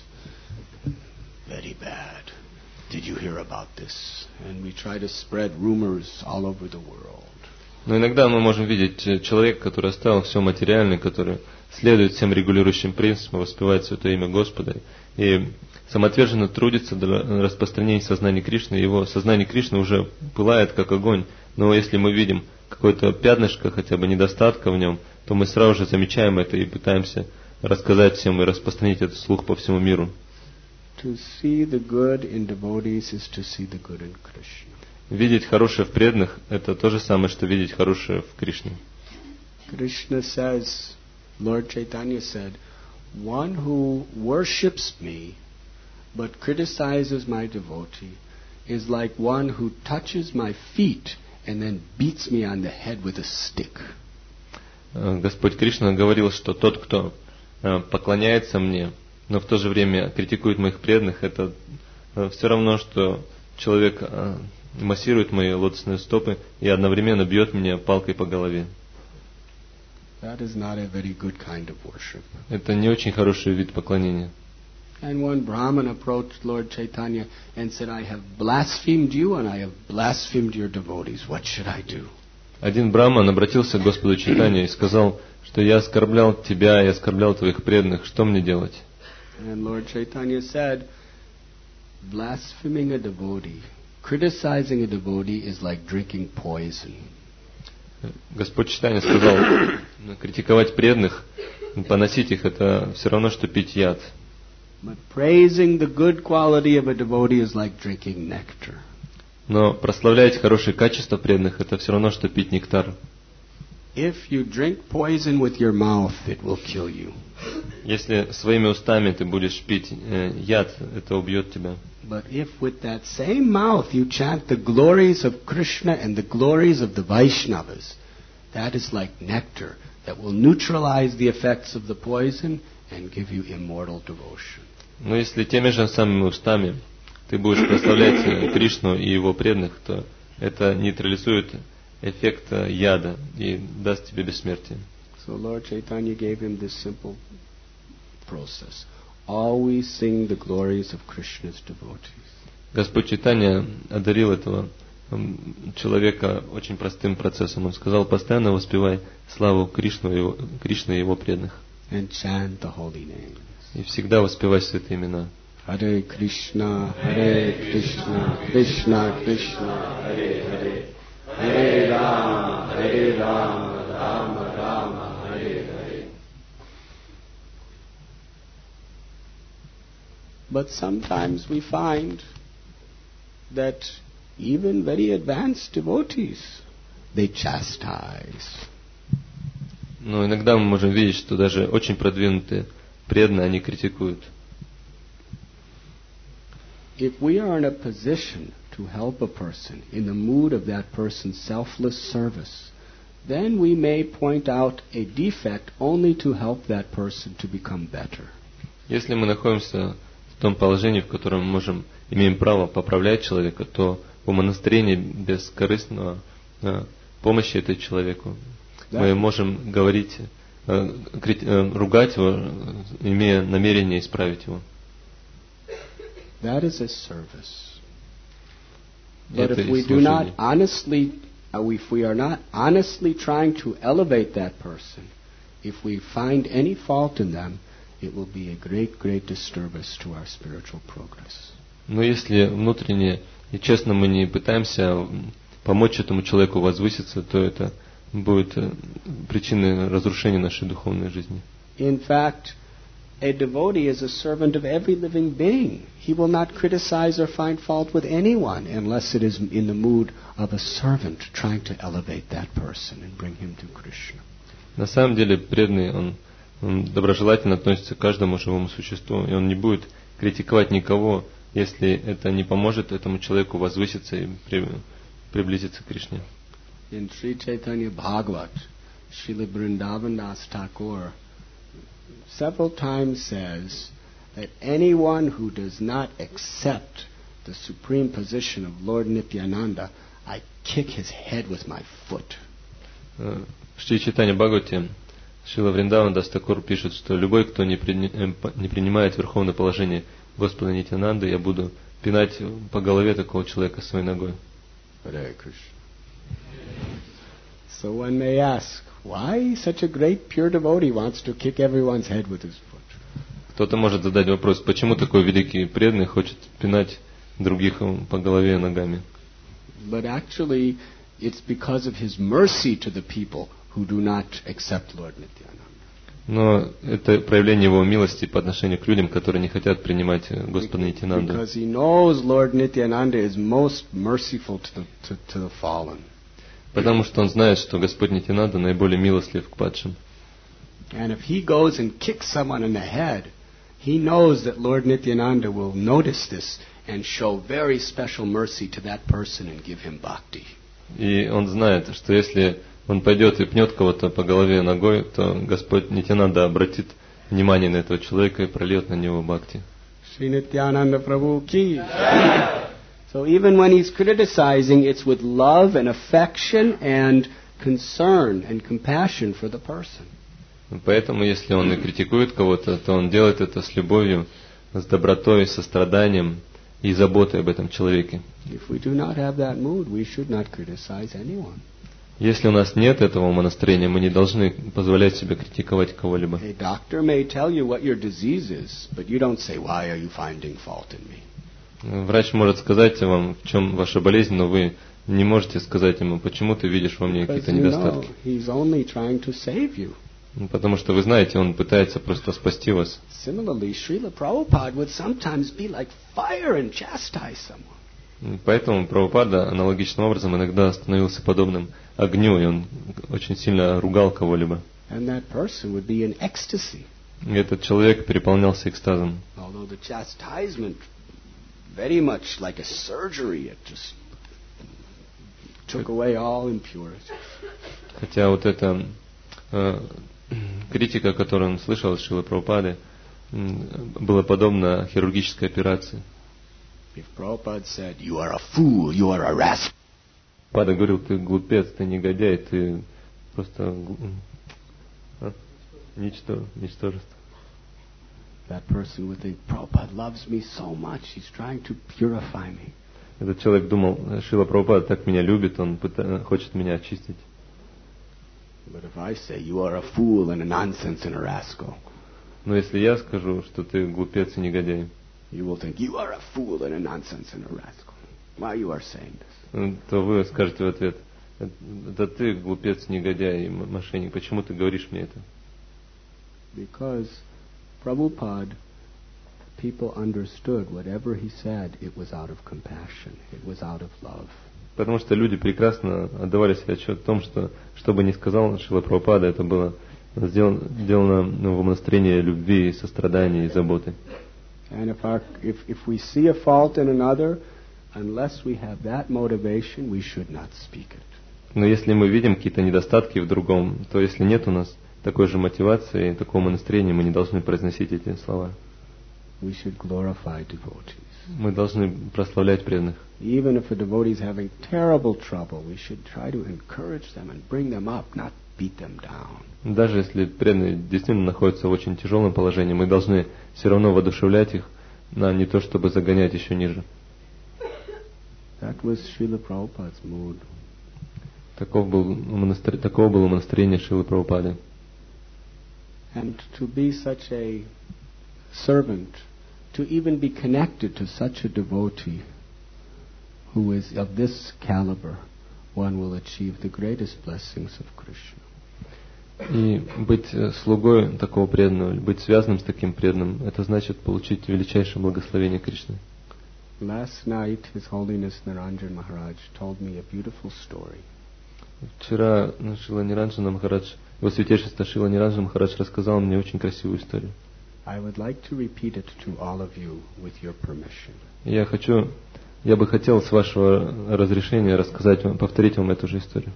very bad. Did you hear about this? And we try to spread rumors all over the world. Но иногда мы можем видеть человека, который оставил все материальное, который следует всем регулирующим принципам, воспевает святое имя Господа и самоотверженно трудится для распространения сознания Кришны. Его сознание Кришны уже пылает как огонь, но если мы видим какое-то пятнышко, хотя бы недостатка в нем, то мы сразу же замечаем это и пытаемся рассказать всем и распространить этот слух по всему миру. To see the good in devotees is to see the good in Krishna. Видеть хорошее в преданных – это то же самое, что видеть хорошее в Кришне. Krishna says, Lord Chaitanya said, one who worships me but criticizes my devotee is like one who touches my feet and then beats me on the head with a stick. Господь Кришна говорил, что тот, кто поклоняется мне, но в то же время критикует моих преданных, это все равно, что человек массирует мои лотосные стопы и одновременно бьет меня палкой по голове. That is not a very good kind of worship. Это не очень хороший вид поклонения. And one Brahman approached Lord Chaitanya and said, I have blasphemed you and I have blasphemed your devotees. What should I do? Один браман обратился к Господу Чайтанье и сказал, что я оскорблял тебя, я оскорблял твоих преданных, что мне делать? And Lord Chaitanya said, blaspheming a devotee, criticizing a devotee is like drinking poison. Господь Чайтанья сказал, критиковать преданных, поносить их, это все равно, что пить яд. But praising the good quality of a devotee is like drinking nectar. Но прославлять хорошие качества преданных, это все равно, что пить нектар. If you drink poison with your mouth, it will kill you. Если своими устами ты будешь пить яд, это убьет тебя. But if with that same mouth you chant the glories of Krishna and the glories of the Vaishnavas, that is like nectar that will neutralize the effects of the poison and give you immortal devotion. Но если теми же самыми устами ты будешь прославлять Кришну и его преданных, то это нейтрализует эффект яда и даст тебе бессмертие. So Lord Chaitanya gave him this simple process. Always sing the glories of Krishna's devotees. Господь Чайтанья одарил этого человека очень простым процессом. Он сказал, постоянно воспевай славу Кришны и его преданных. And chant the holy names. И всегда воспевай святые имена. Hare Krishna, Krishna Krishna, Hare Hare, Hare Rama, Rama Rama, Hare Hare. But sometimes we find that even very advanced devotees, they chastise. Но иногда мы можем видеть, что даже очень продвинутые преданные, они критикуют. If we are in a position to help a person in the mood of that person's selfless service, then we may point out a defect only to help that person to become better. Если мы находимся в том положении, в котором мы имеем право поправлять человека, то в умонастроении бескорыстного помощи этому человеку мы можем говорить, ругать его, имея намерение исправить его. That is a service. But if we do not honestly, if we are not honestly trying to elevate that person, if we find any fault in them, it will be a great, great disturbance to our spiritual progress. Но если внутренне и честно мы не пытаемся помочь этому человеку возвыситься, то это будет причиной разрушения нашей духовной жизни. In fact, a devotee is a servant of every living being. He will not criticize or find fault with anyone unless it is in the mood of a servant trying to elevate that person and bring him to Krishna. На самом деле преданный, он доброжелательно относится к каждому живому существу, и он не будет критиковать никого, если это не поможет этому человеку возвыситься и приблизиться к Кришне. In Sri Chaitanya Bhagavat, Srila Vrindavan Das Thakur several times says that anyone who does not accept the supreme position of Lord Nityananda, I kick his head with my foot. В Шри Чайтанья Бхагавате Шрила Вриндаван Дас Такур пишет, что любой, кто не принимает верховное положение Господа Нитьянанды, я буду пинать по голове такого человека своей ногой. Hare Krishna. So one may ask, why such a great pure devotee wants to kick everyone's head with his foot? Кто-то может задать вопрос, почему такой великий преданный хочет пинать других по голове ногами? But actually, it's because of his mercy to the people who do not accept Lord Nityananda. Но это проявление его милости по отношению к людям, которые не хотят принимать Господа Нитьянанду. Because he knows Lord Nityananda is most merciful to the fallen. Потому что он знает, что Господь Нитьянанда наиболее милостлив к падшим. And if he goes and kicks someone in the head, he knows that Lord Nityananda will notice this and show very special mercy to that person and give him bhakti. И он знает, что если он пойдет и пнет кого-то по голове ногой, то Господь Нитьянанда обратит внимание на этого человека и прольет на него бхакти. Shri Nityananda Prabhu ki. So even when he's criticizing, it's with love and affection and concern and compassion for the person. Поэтому, если он и критикует кого-то, то он делает это с любовью, с добротой, состраданием и заботой об этом человеке. If we do not have that mood, we should not criticize anyone. Если у нас нет этого умонастроения, мы не должны позволять себе критиковать кого-либо. A doctor may tell you what your disease is, but you don't say, why are you finding fault in me? Врач может сказать вам, в чем ваша болезнь, но вы не можете сказать ему, почему ты видишь во мне Because какие-то you know, недостатки. he's only trying to save you. Потому что вы знаете, он пытается просто спасти вас. Similarly, Srila Prabhupada would sometimes be like fire and chastise someone. Поэтому Прабхупада аналогичным образом иногда становился подобным огню, и он очень сильно ругал кого-либо. And that person would be in ecstasy. И этот человек переполнялся экстазом. Although the chastisement, very much like a surgery, it just took away all impurities. Хотя вот эта критика, которую он слышал от Шрилы Прабхупады, была подобна хирургической операции. If Prabhupada said, you are a fool, you are a rascal. Прабхупада говорил, ты глупец, ты негодяй, ты просто ничтожество. That person would think, Prabhupada loves me so much, he's trying to purify me. Этот человек думал, Шрила Прабхупада так меня любит, он хочет меня очистить. But if I say, you are a fool and a nonsense and a rascal, Но если я скажу, что ты глупец и негодяй, you will think, you are a fool and a nonsense and a rascal. Why you are saying this? то вы скажете в ответ, да ты глупец, негодяй и мошенник, почему ты говоришь мне это? Because Prabhupada, people understood whatever he said, it was out of compassion, it was out of love. Потому что люди прекрасно отдавали себе отчет о том, что бы ни сказал Шрила Прабхупада, это было сделано в умонастроении любви, сострадания и заботы. And if we see a fault in another, unless we have that motivation, we should not speak it. Но если мы видим какие-то недостатки в другом, то если нет у нас такой же мотивации, такого настроения, мы не должны произносить эти слова. We should glorify devotees. Мы должны прославлять преданных. Even if a devotee is having terrible trouble, we should try to encourage them and bring them up, not beat them down. Даже если преданные действительно находятся в очень тяжелом положении, мы должны все равно воодушевлять их, но не то чтобы загонять еще ниже. That was Srila Prabhupada's mood. Таково было настроение Шрилы Прабхупады. And to be such a servant, to even be connected to such a devotee who is of this caliber, one will achieve the greatest blessings of Krishna. И быть слугой такого преданного, быть связанным с таким преданным, это значит получить величайшее благословение Кришны. Last night, His Holiness Niranjan Maharaj told me a beautiful story. Вчера Шрила Ниранджана Махарадж, его святейшество Шрила Ниранджана Махарадж рассказал мне очень красивую историю. I would like to repeat it to all of you with your permission. Я бы хотел с вашего разрешения рассказать вам, повторить вам эту же историю.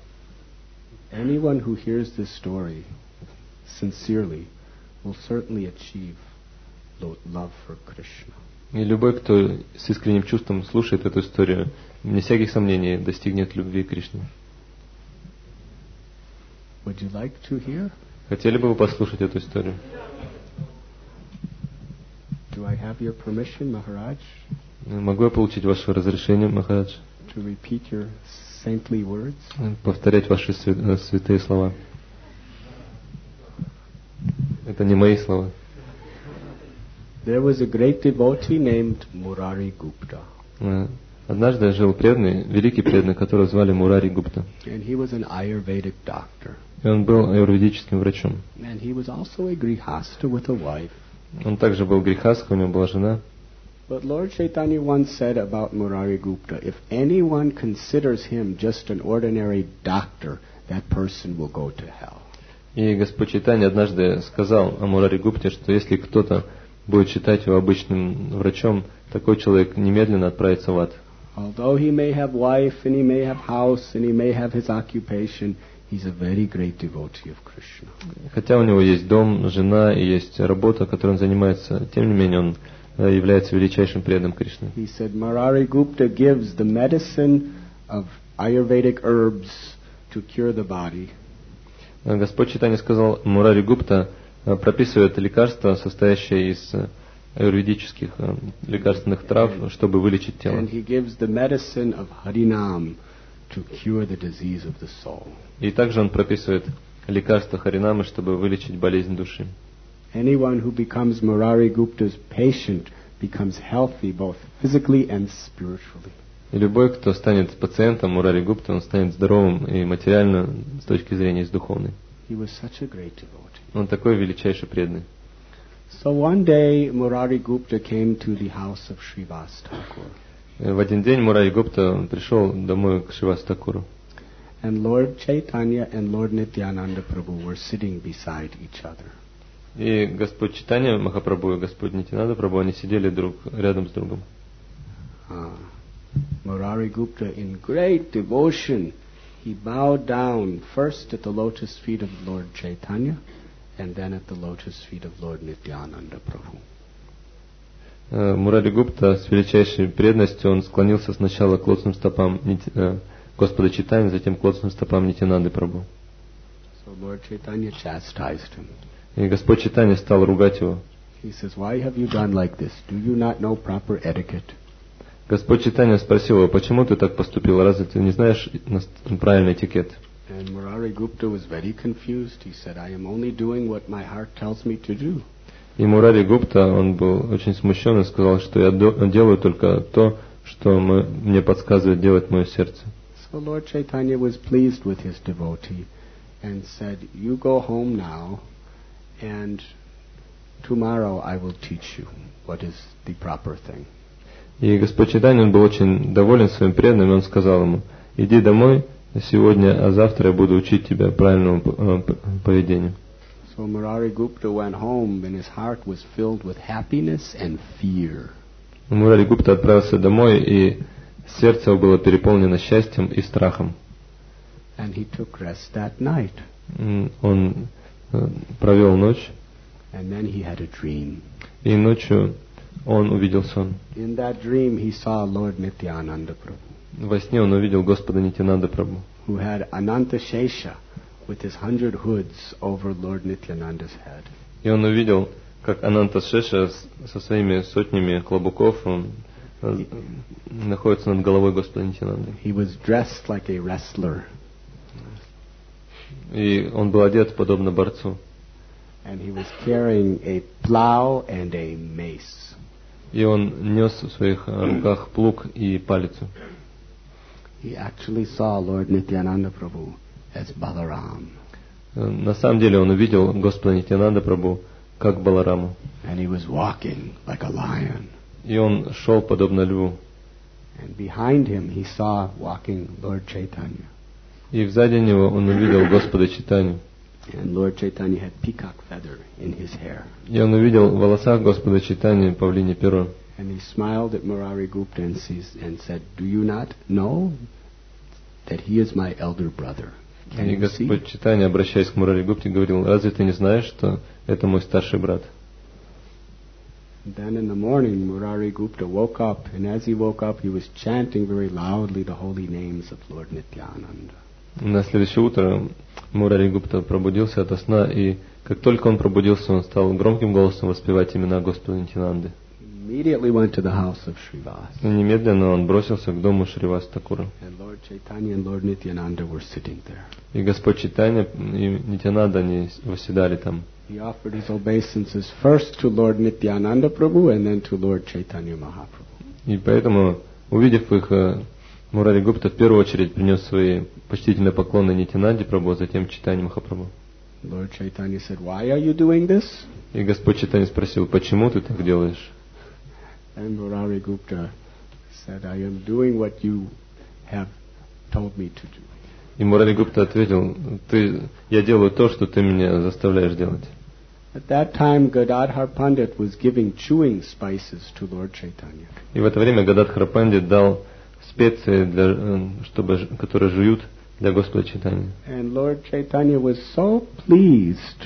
Anyone who hears this story sincerely will certainly achieve love for Krishna. И любой, кто с искренним чувством слушает эту историю, вне всяких сомнений достигнет любви к Кришне. Would you like to hear? Хотели бы вы послушать эту историю? Do I have your permission, Maharaj, Могу я получить ваше разрешение, Махарадж, to repeat your saintly words? повторять ваши святые слова? Это не мои слова. There was a great devotee named Murari Gupta. Однажды жил преданный, великий преданный, которого звали Мурари Гупта. And he was an Ayurvedic doctor. И он был аюрведическим врачом. And he was also a grihasta with a wife. Он также был грихастха, у него была жена. But Lord Chaitanya once said about Murari Gupta, if anyone considers him just an ordinary doctor, that person will go to hell. И Господь Чайтанья однажды сказал о Мурари Гупте, что если кто-то будет считать его обычным врачом, такой человек немедленно отправится в ад. Although he may have wife and he may have house and he may have his occupation, he's a very great devotee of Krishna. Хотя у него есть дом, жена и есть работа, которой он занимается, тем не менее он является величайшим преданным Кришны. He said Murari Gupta gives the medicine of Ayurvedic herbs to cure the body. Господь Чайтанья сказал, Мурари Гупта прописывает лекарства, состоящие из аюрведических лекарственных трав, чтобы вылечить тело. And he gives the medicine of Harinam to cure the disease of the soul. И также он прописывает лекарства Харинамы, чтобы вылечить болезнь души. Anyone who becomes Murari Gupta's patient becomes healthy both physically and spiritually. И любой, кто станет пациентом Мурари Гупты, он станет здоровым и материально с точки зрения и с духовной. He was such a great devotee. Он такой величайший преданный. So one day Murari Gupta came to the house of Srivas Thakur. В один день Мурари Гупта пришел домой к Шривас Такуру. And Lord Chaitanya and Lord Nityananda Prabhu were sitting beside each other. И Господь Чайтанья Махапрабху и Господь Нитянанда Прабху, они сидели друг рядом с другом. Murari Gupta, in great devotion, he bowed down first at the lotus feet of Lord Chaitanya and then at the lotus feet of Lord Nityananda Prabhu. Мурари Гупта с величайшей преданностью он склонился сначала к лотосным стопам Господа Чайтаньи, затем к лотосным стопам Нитянанды Прабху. So Lord Chaitanya chastised him. И Господь Чайтанья стал ругать его. He says, "Why have you done like this? Do you not know proper etiquette?" Господь Чайтанья спросил его, почему ты так поступил, разве ты не знаешь правильный этикет? And Murari Gupta was very confused. He said, "I am only doing what my heart tells me to do." И Мурари Гупта, он был очень смущен и сказал, что я делаю только то, что мне подсказывает делать мое сердце. So Lord Chaitanya was pleased with his devotee and said, "You go home now, and tomorrow I will teach you what is the proper thing." И Господь Чайтанья, он был очень доволен своим преданным, и он сказал ему, иди домой сегодня, а завтра я буду учить тебя правильному поведению. So Murari Gupta went home and his heart was filled with happiness and fear. Мурари Гупта отправился домой, и сердце его было переполнено счастьем и страхом. And he took rest that night. Он провел ночь, And then he had a dream. и ночью он увидел сон. In that dream he saw Lord Nityananda Prabhu, Во сне он увидел Господа Нитянанда Прабху, who had Ananta Shesha with his 100 hoods over Lord Nityananda's head. и он увидел, как Ананта Шеша со своими сотнями клобуков находится над головой Господа Нитянанды. He was dressed like a wrestler. И он был одет подобно борцу. And he was carrying a plow and a mace. И он нес в своих руках плуг и палицу. He actually saw Lord Nityananda Prabhu as Balaram. На самом деле он увидел Господа Нитянанда Прабху как Балараму. And he was walking like a lion. И он шел подобно льву. And behind him he saw walking Lord Chaitanya. И сзади него он увидел Господа Чайтанью. And Lord Chaitanya had peacock feather in his hair. И он увидел в волосах Господа Чайтаньи павлинье перо. And he smiled at Murari Gupta and said, "Do you not know that he is my elder brother? Can И you see?" Господь Чайтанья, обращаясь к Мурари Гупте, говорил, разве ты не знаешь, что это мой старший брат? Then in the morning, Murari Gupta woke up, and as he woke up, he was chanting very loudly the holy names of Lord Nityananda. На следующее утро Мурари Гупта пробудился ото сна, и как только он пробудился, он стал громким голосом воспевать имена Господа Нитьянанды. Immediately went to the house of Srivas. И немедленно он бросился к дому Шривас Такура. And Lord Chaitanya and Lord Nityananda were sitting there. И Господь Чайтанья и Нитьянанда, они восседали там. He offered his obeisances first to Lord Nityananda Prabhu and then to Lord Chaitanya Mahaprabhu. И поэтому, увидев их, Мурари Гупта в первую очередь принес свои почтительные поклоны Нитьянанде Прабху, а затем Чайтанье Махапрабху. Lord Chaitanya said, "Why are you doing this?" И Господь Чайтанья спросил, почему ты так делаешь? And Murari Gupta said, "I am doing what you have told me to do." И Мурари Гупта ответил, я делаю то, что ты меня заставляешь делать. At that time, Gadadhar Pandit was giving chewing spices to Lord Chaitanya. И в это время Гададхар Пандит дал специи, которые жуют для Господа Чайтаньи. And Lord Chaitanya was so pleased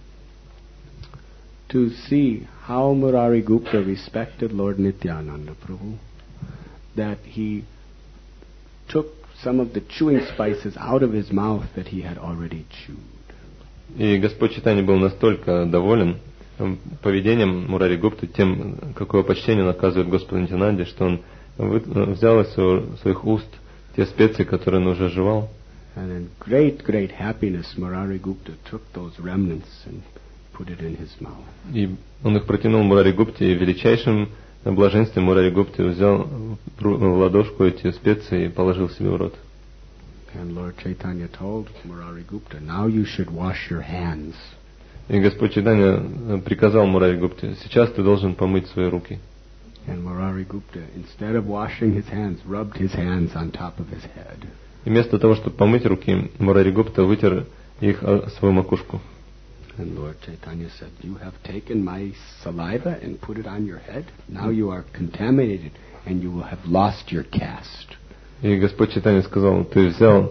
to see how Murari Gupta respected Lord Nityananda Prabhu that he took some of the chewing spices out of his mouth that he had already chewed. И Господь Чайтанья был настолько доволен поведением Мурари Гупты, тем, какое почтение он оказывает Господу Нитьянанде, что он взял из своих уст те специи, которые он уже жевал. And in great happiness, Murari Gupta took those remnants and put it in his mouth. И он их протянул Мурари Гупте, и в величайшем блаженстве Мурари Гупте взял в ладошку эти специи и положил себе в рот. And Lord Chaitanya told Murari Gupta, "Now you should wash your hands." И Господь Чайтанья приказал Мурари Гупте, сейчас ты должен помыть свои руки. And Murari Gupta, instead of washing his hands, rubbed his hands on top of his head. И вместо того, чтобы помыть руки, Мурари Гупта вытер их о свою макушку. And Lord Chaitanya said, "You have taken my saliva and put it on your head. Now you are contaminated and you will have lost your caste." И Господь Чайтанья сказал, ты взял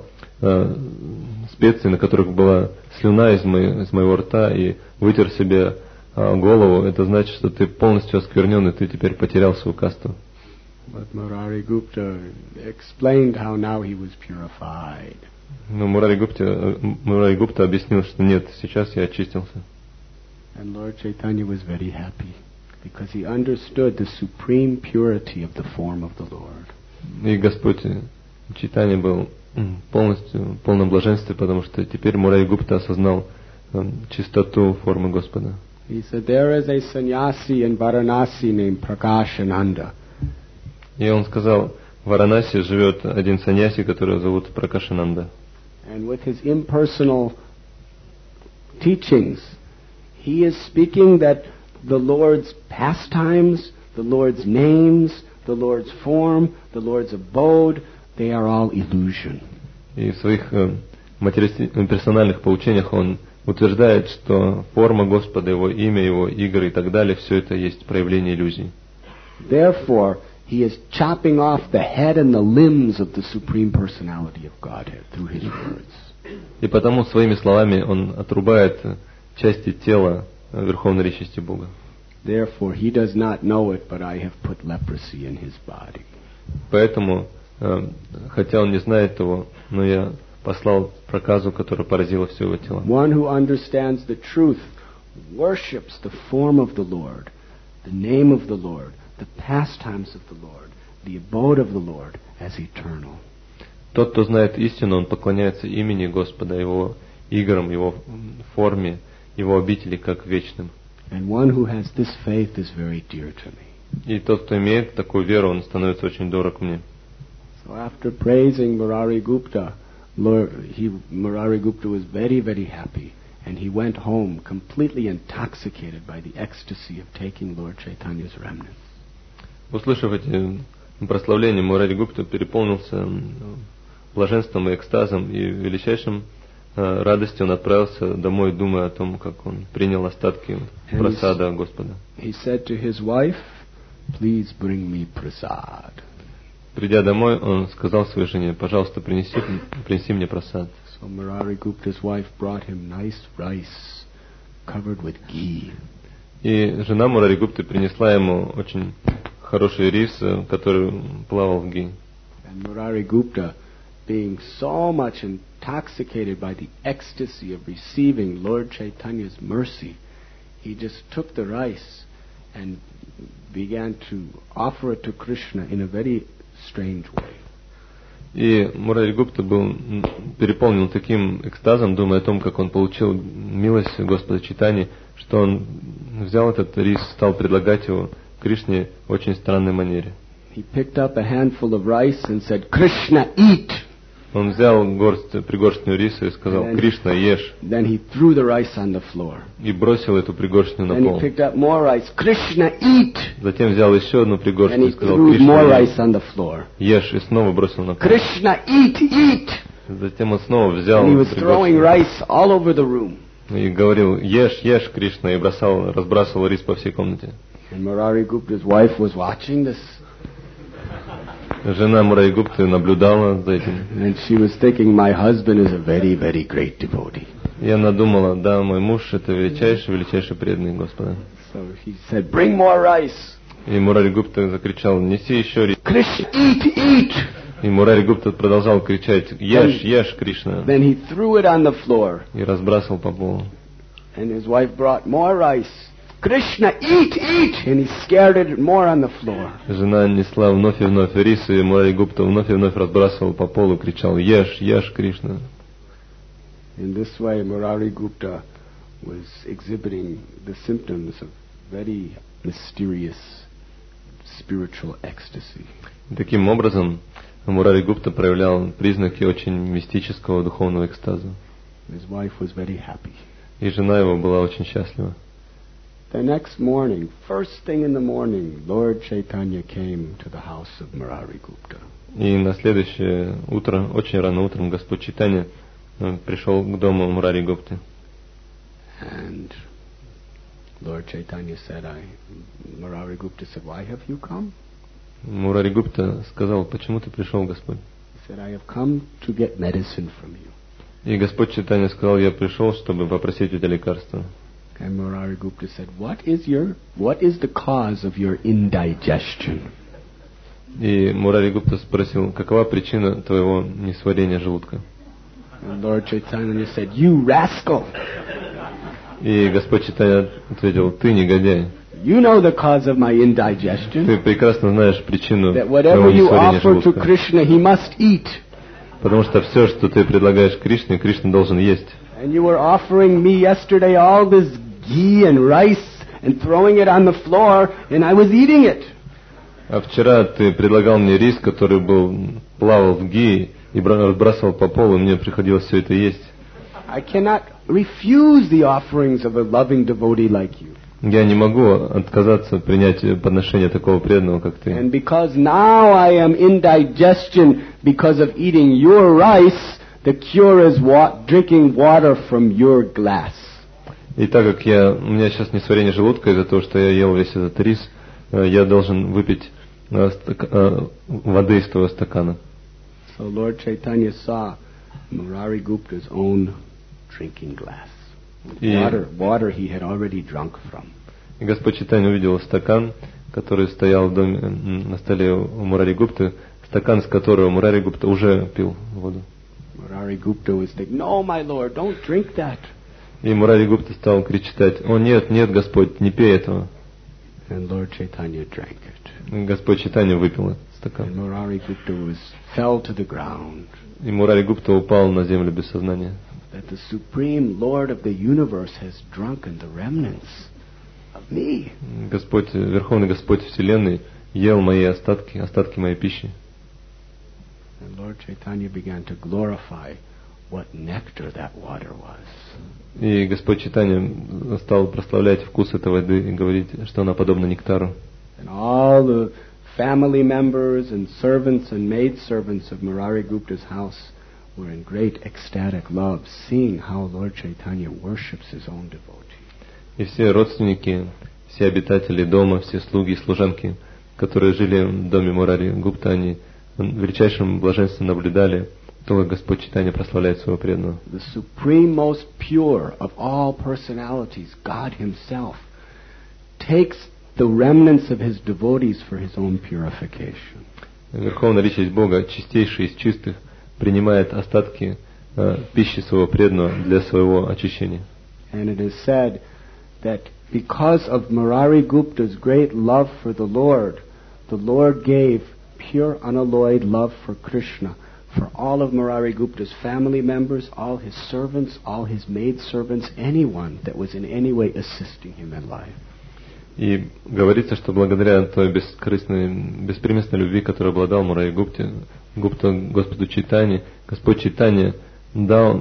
специи, на которых была слюна из моего рта, и вытер себе голову. Это значит, что ты полностью осквернен, и ты теперь потерял свою касту. But Murari Gupta explained how now he was purified. Но Мурари Гупта объяснил, что нет, сейчас я очистился. And Lord Chaitanya was very happy because he understood the supreme purity of the form of the Lord. И Господь Чайтанья был полностью в полном блаженстве, потому что теперь Мурари Гупта осознал чистоту формы Господа. He said, "There is a sannyasi in Varanasi named Prakashananda." И он сказал, в Варанаси живет один саньяси, которого зовут Пракашананда. And with his impersonal teachings, he is speaking that the Lord's pastimes, the Lord's names, the Lord's form, the Lord's abode, they are all illusion. И в своих персональных поучениях он утверждает, что форма Господа, Его имя, Его игры и так далее, все это есть проявление иллюзий. Therefore, he is chopping off the head and the limbs of the Supreme Personality of Godhead through his words. И потому своими словами он отрубает части тела Верховной Личности Бога. Therefore, he does not know it, but I have put leprosy in his body. Поэтому, хотя он не знает того, но я послал проказу, которая поразила все его тело. One who understands the truth worships the form of the Lord, the name of the Lord, the pastimes of the Lord, the abode of the Lord as eternal. Тот, кто знает истину, он поклоняется имени Господа, Его играм, Его форме, Его обители как вечным. And one who has this faith is very dear to me. И тот, кто имеет такую веру, он становится очень дорог мне. So after praising Murari Gupta, Murari Gupta was very, very happy, and he went home completely intoxicated by the ecstasy of taking Lord Chaitanya's remnants. Услышав эти прославления, Мурари Гупта переполнился блаженством и экстазом, и величайшим радостью он отправился домой, думая о том, как он принял остатки прасада Господа. He said to his wife, "Please bring me prasad." Придя домой, он сказал своей жене, пожалуйста, принеси мне прасад. So Murari Gupta's wife brought him nice rice covered with ghee. И жена Мурари Гупты принесла ему очень хороший рис, который плавал в ги. And Murari Gupta being so much intoxicated by the ecstasy of receiving Lord Chaitanya's mercy, he just took the rice and began to offer it to Krishna in a very strange way. И Мурари Гупта был переполнен таким экстазом, думая о том, как он получил милость Господа Чайтаньи, что он взял этот рис, стал предлагать его Кришне в очень странной манере. He picked up a handful of rice and said, "Krishna, eat." Он взял пригоршню риса и сказал: «Кришна, ешь». Then he threw the rice on the floor. И бросил эту пригоршню на Then пол. he picked up more rice. "Krishna, eat." Затем взял еще одну And пригоршню he и сказал: threw more «Кришна, rice on the floor. ешь». И снова бросил на пол. "Krishna, eat, eat." Затем он снова взял And he was throwing пригоршню rice all over the room. и говорил: «Ешь, ешь, Кришна», и разбрасывал рис по всей комнате. And Murari Gupta's wife was watching this. Жена Мурари Гупты наблюдала за этим. And she was thinking, my husband is a very, very great devotee. И она думала: да, мой муж — это величайший преданный Господа. So he said, bring more rice. И Мурари Гупта закричал: неси еще рис. Krishna, eat, eat. И Мурари Гупта продолжал кричать: ешь, ешь, Кришна. Then he threw it on the floor. И разбрасывал по полу. And his wife brought more rice. Krishna, eat, eat. And he scattered it more on the floor. Жена несла вновь и вновь рис, и Мурари Гупта вновь и вновь разбрасывал по полу, кричал: ешь, ешь, Кришна. In this way, Murari Gupta was exhibiting the symptoms of very mysterious spiritual ecstasy. Таким образом, Мурари Гупта проявлял признаки очень мистического духовного экстаза. His wife was very happy. И жена его была очень счастлива. The next morning, first thing in the morning, Lord Chaitanya came to the house of Murari Gupta. И на следующее утро, очень рано утром, Господь Чайтанья пришел к дому Мурари Гупты. And Lord Chaitanya said, Murari Gupta said, why have you come? Мурари Гупта сказал: почему ты пришел, Господь? He said, I have come to get medicine from you. И Господь Чайтанья сказал: я пришел, чтобы попросить у тебя лекарства. And Murari Gupta said, what is the cause of your indigestion? И Мурари Гупта спросил: какова причина твоего несварения желудка? And Lord Chaitanya said, you rascal! И Господь Чайтанья ответил: ты негодяй. You know the cause of my indigestion. Ты прекрасно знаешь причину That твоего whatever you несварения offer to желудка. Krishna, he must eat. Потому что все, что ты предлагаешь Кришне, Кришна должен есть. And you were offering me yesterday all this ghee and rice and throwing it on the floor, and I was eating it. А вчера ты предлагал мне рис, который плавал в гии и разбрасывал по полу, и мне приходилось все это есть. I cannot refuse the offerings of a loving devotee like you. Я не могу отказаться принять подношение такого преданного, как ты. And because now I am indigestion because of eating your rice, the cure is drinking water from your glass. И так как у меня сейчас несварение желудка из-за того, что я ел весь этот рис, я должен выпить воды из твоего стакана. So Lord Chaitanya saw Murari Gupta's own drinking glass. Water he had already drunk from. И Господь Чайтанья увидел стакан, который стоял в доме, на столе у Мурари Гупты, стакан, с которого Мурари Гупта уже пил воду. Murari Gupta was thinking, no, my Lord, don't drink that. И Мурари Гупта стал кричать: о нет, нет, Господь, не пей этого. And Lord Chaitanya drank it. И Господь Чайтанья выпил этот стакан. And Murari Gupta fell to the ground. И Мурари Гупта упал на землю без сознания. That the Supreme Lord of the universe has drunken the remnants of me. Господь, Верховный Господь Вселенной, ел мои остатки моей пищи. And Lord Chaitanya began to glorify what nectar that water was. И Господь Чайтанья стал прославлять вкус этой воды и говорить, что она подобна нектару. And all the family members and servants and maidservants of Murari Gupta's house were in great ecstatic love, seeing how Lord Chaitanya worships his own devotee. И все родственники, все обитатели дома, все слуги и служанки, которые жили в доме Мурари Гупта, они в величайшем блаженстве наблюдали то, как Господь Чайтанья прославляет своего преданного. The supreme, most pure of all personalities, God Himself, takes the remnants of His devotees for His own purification. Верховная личность Бога, чистейший из чистых, принимает остатки пищи своего преданного для своего очищения. And it is said that because of Murari Gupta's great love for the Lord gave pure unalloyed love for Krishna for all of Murari Gupta's family members, all his servants, all his maidservants, anyone that was in any way assisting him in life. И говорится, что благодаря той беспримесной любви, которой обладал Мурари Гупта Господу Чайтанье, Господь Чайтанья дал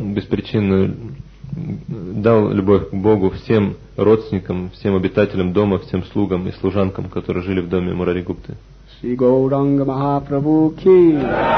любовь к Богу всем родственникам, всем обитателям дома, всем слугам и служанкам, которые жили в доме Мурари Гупты. Shri Gauranga Mahaprabhu ki.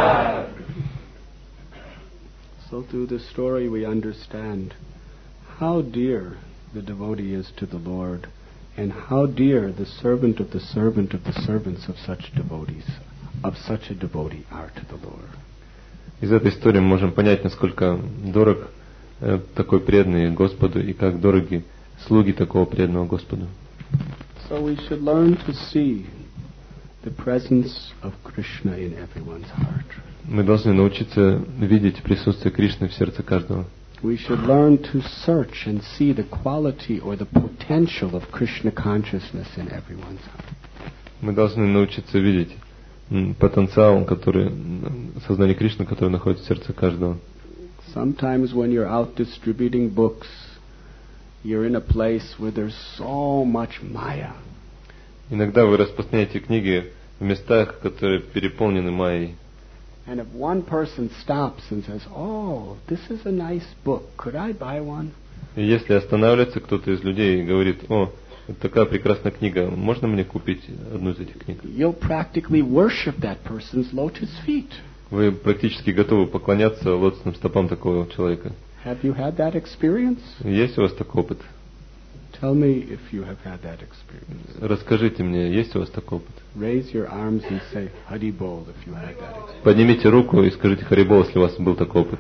So through the story we understand how dear the devotee is to the Lord, and how dear the servant of the servant of the servants of such devotees, of such a devotee are to the Lord. Из этой истории мы можем понять, насколько дорог такой преданный Господу и как дороги слуги такого преданного Господу. So we should learn to see the presence of Krishna in everyone's heart. Мы должны научиться видеть присутствие Кришны в сердце каждого. We should learn to search and see the quality or the potential of Krishna consciousness in everyone's heart. Мы должны научиться видеть потенциал, сознание Кришны, который находится в сердце каждого. Sometimes when you're out distributing books, you're in a place where there's so much Maya. Иногда вы распространяете книги в местах, которые переполнены майей. And if one person stops and says, "Oh, this is a nice book. Could I buy one?" И если останавливается кто-то из людей и говорит: "О, это такая прекрасная книга, можно мне купить одну из этих книг?" You'll practically worship that person's lotus feet. Вы практически готовы поклоняться лотосным стопам такого человека. Have you had that experience? Есть у вас такой опыт? Tell me if you have had that experience. Расскажите мне, есть у вас такой опыт? Raise your arms and say Hari Bol if you had that experience. Поднимите руку и скажите Харибол, если у вас был такой опыт.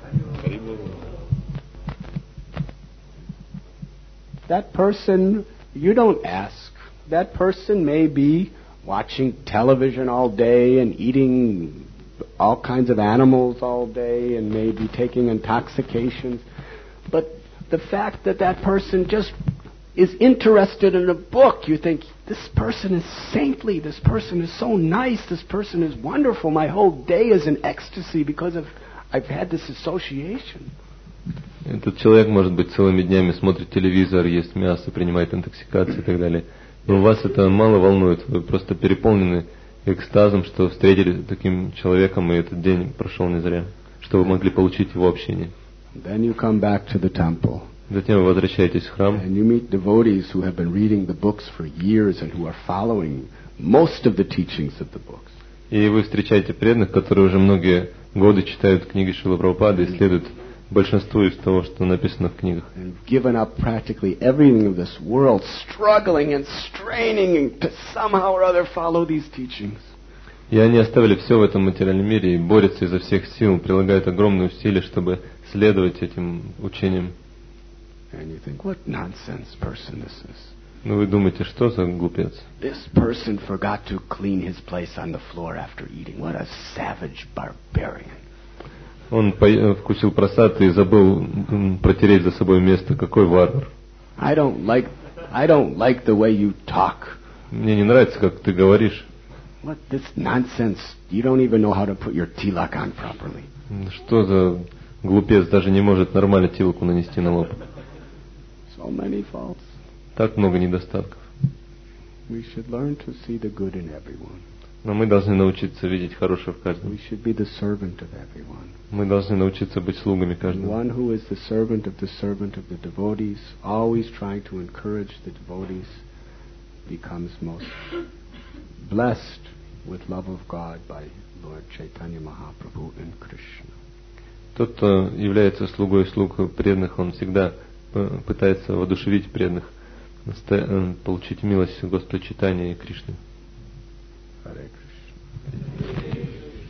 That person, you don't ask. That person may be watching television all day and eating all kinds of animals all day and maybe taking intoxications. But the fact that that person just is interested in a book, you think, this person is saintly, this person is so nice, this person is wonderful, my whole day is in ecstasy because I've had this association. Этот человек, может быть, целыми днями смотрит телевизор, ест мясо, принимает интоксикации и так далее. Но вас это мало волнует, вы просто переполнены экстазом, что встретили таким человеком, и этот день прошел не зря, что вы могли получить его общение. Then you come back to the temple. Затем вы возвращаетесь в храм. And you meet devotees who have been reading the books for years and who are following most of the teachings of the books. И вы встречаете преданных, которые уже многие годы читают книги Шрилы Прабхупады и следуют большинству из того, что написано в книгах. And given up practically everything of this world, struggling and straining to somehow or other follow these teachings. И они оставили все в этом материальном мире и борются изо всех сил, прилагают огромные усилия, чтобы следовать этим учениям. And you think, what nonsense person this is? Ну вы думаете, что за глупец? This person forgot to clean his place on the floor after eating. What a savage barbarian. Он вкусил просад и забыл протереть за собой место. Какой варвар. I don't like the way you talk. Мне не нравится, как ты говоришь. What this nonsense? You don't even know how to put your tilak on properly. Что за глупец, даже не может нормально тилоку нанести на лоб. So many faults. Так много недостатков. We should learn to see the good in everyone. Но мы должны научиться видеть хорошее в каждом. We should be the servant of everyone. Мы должны научиться быть слугами каждого. One who is the servant of the devotees, always trying to encourage the devotees, becomes most blessed with love of God by Lord Chaitanya Mahaprabhu and Krishna. Тот, кто является слугой слуг преданных, он всегда пытается воодушевить преданных, получить милость Господа Чайтаньи и Кришны. Hare Krishna.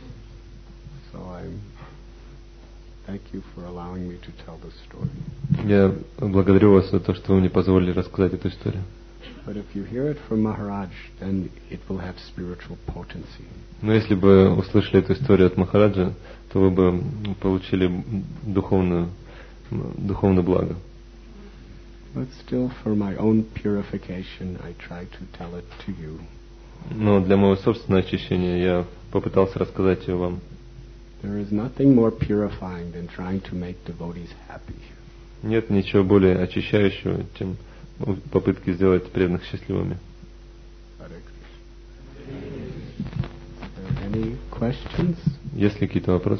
So I thank you for allowing me to tell this story. Я благодарю вас за то, что вы мне позволили рассказать эту историю. But if you hear it from Maharaj, then it will have spiritual potency. Но если бы услышали эту историю от Махараджа, то что вы бы получили духовное благо. But still, for my own purification, I try to tell it to you. Но для моего собственного очищения я попытался рассказать ее вам. There is nothing more purifying than trying to make devotees happy. Нет ничего более очищающего, чем попытки сделать преданных счастливыми. Are there any questions? Есть ли какие-то вопросы?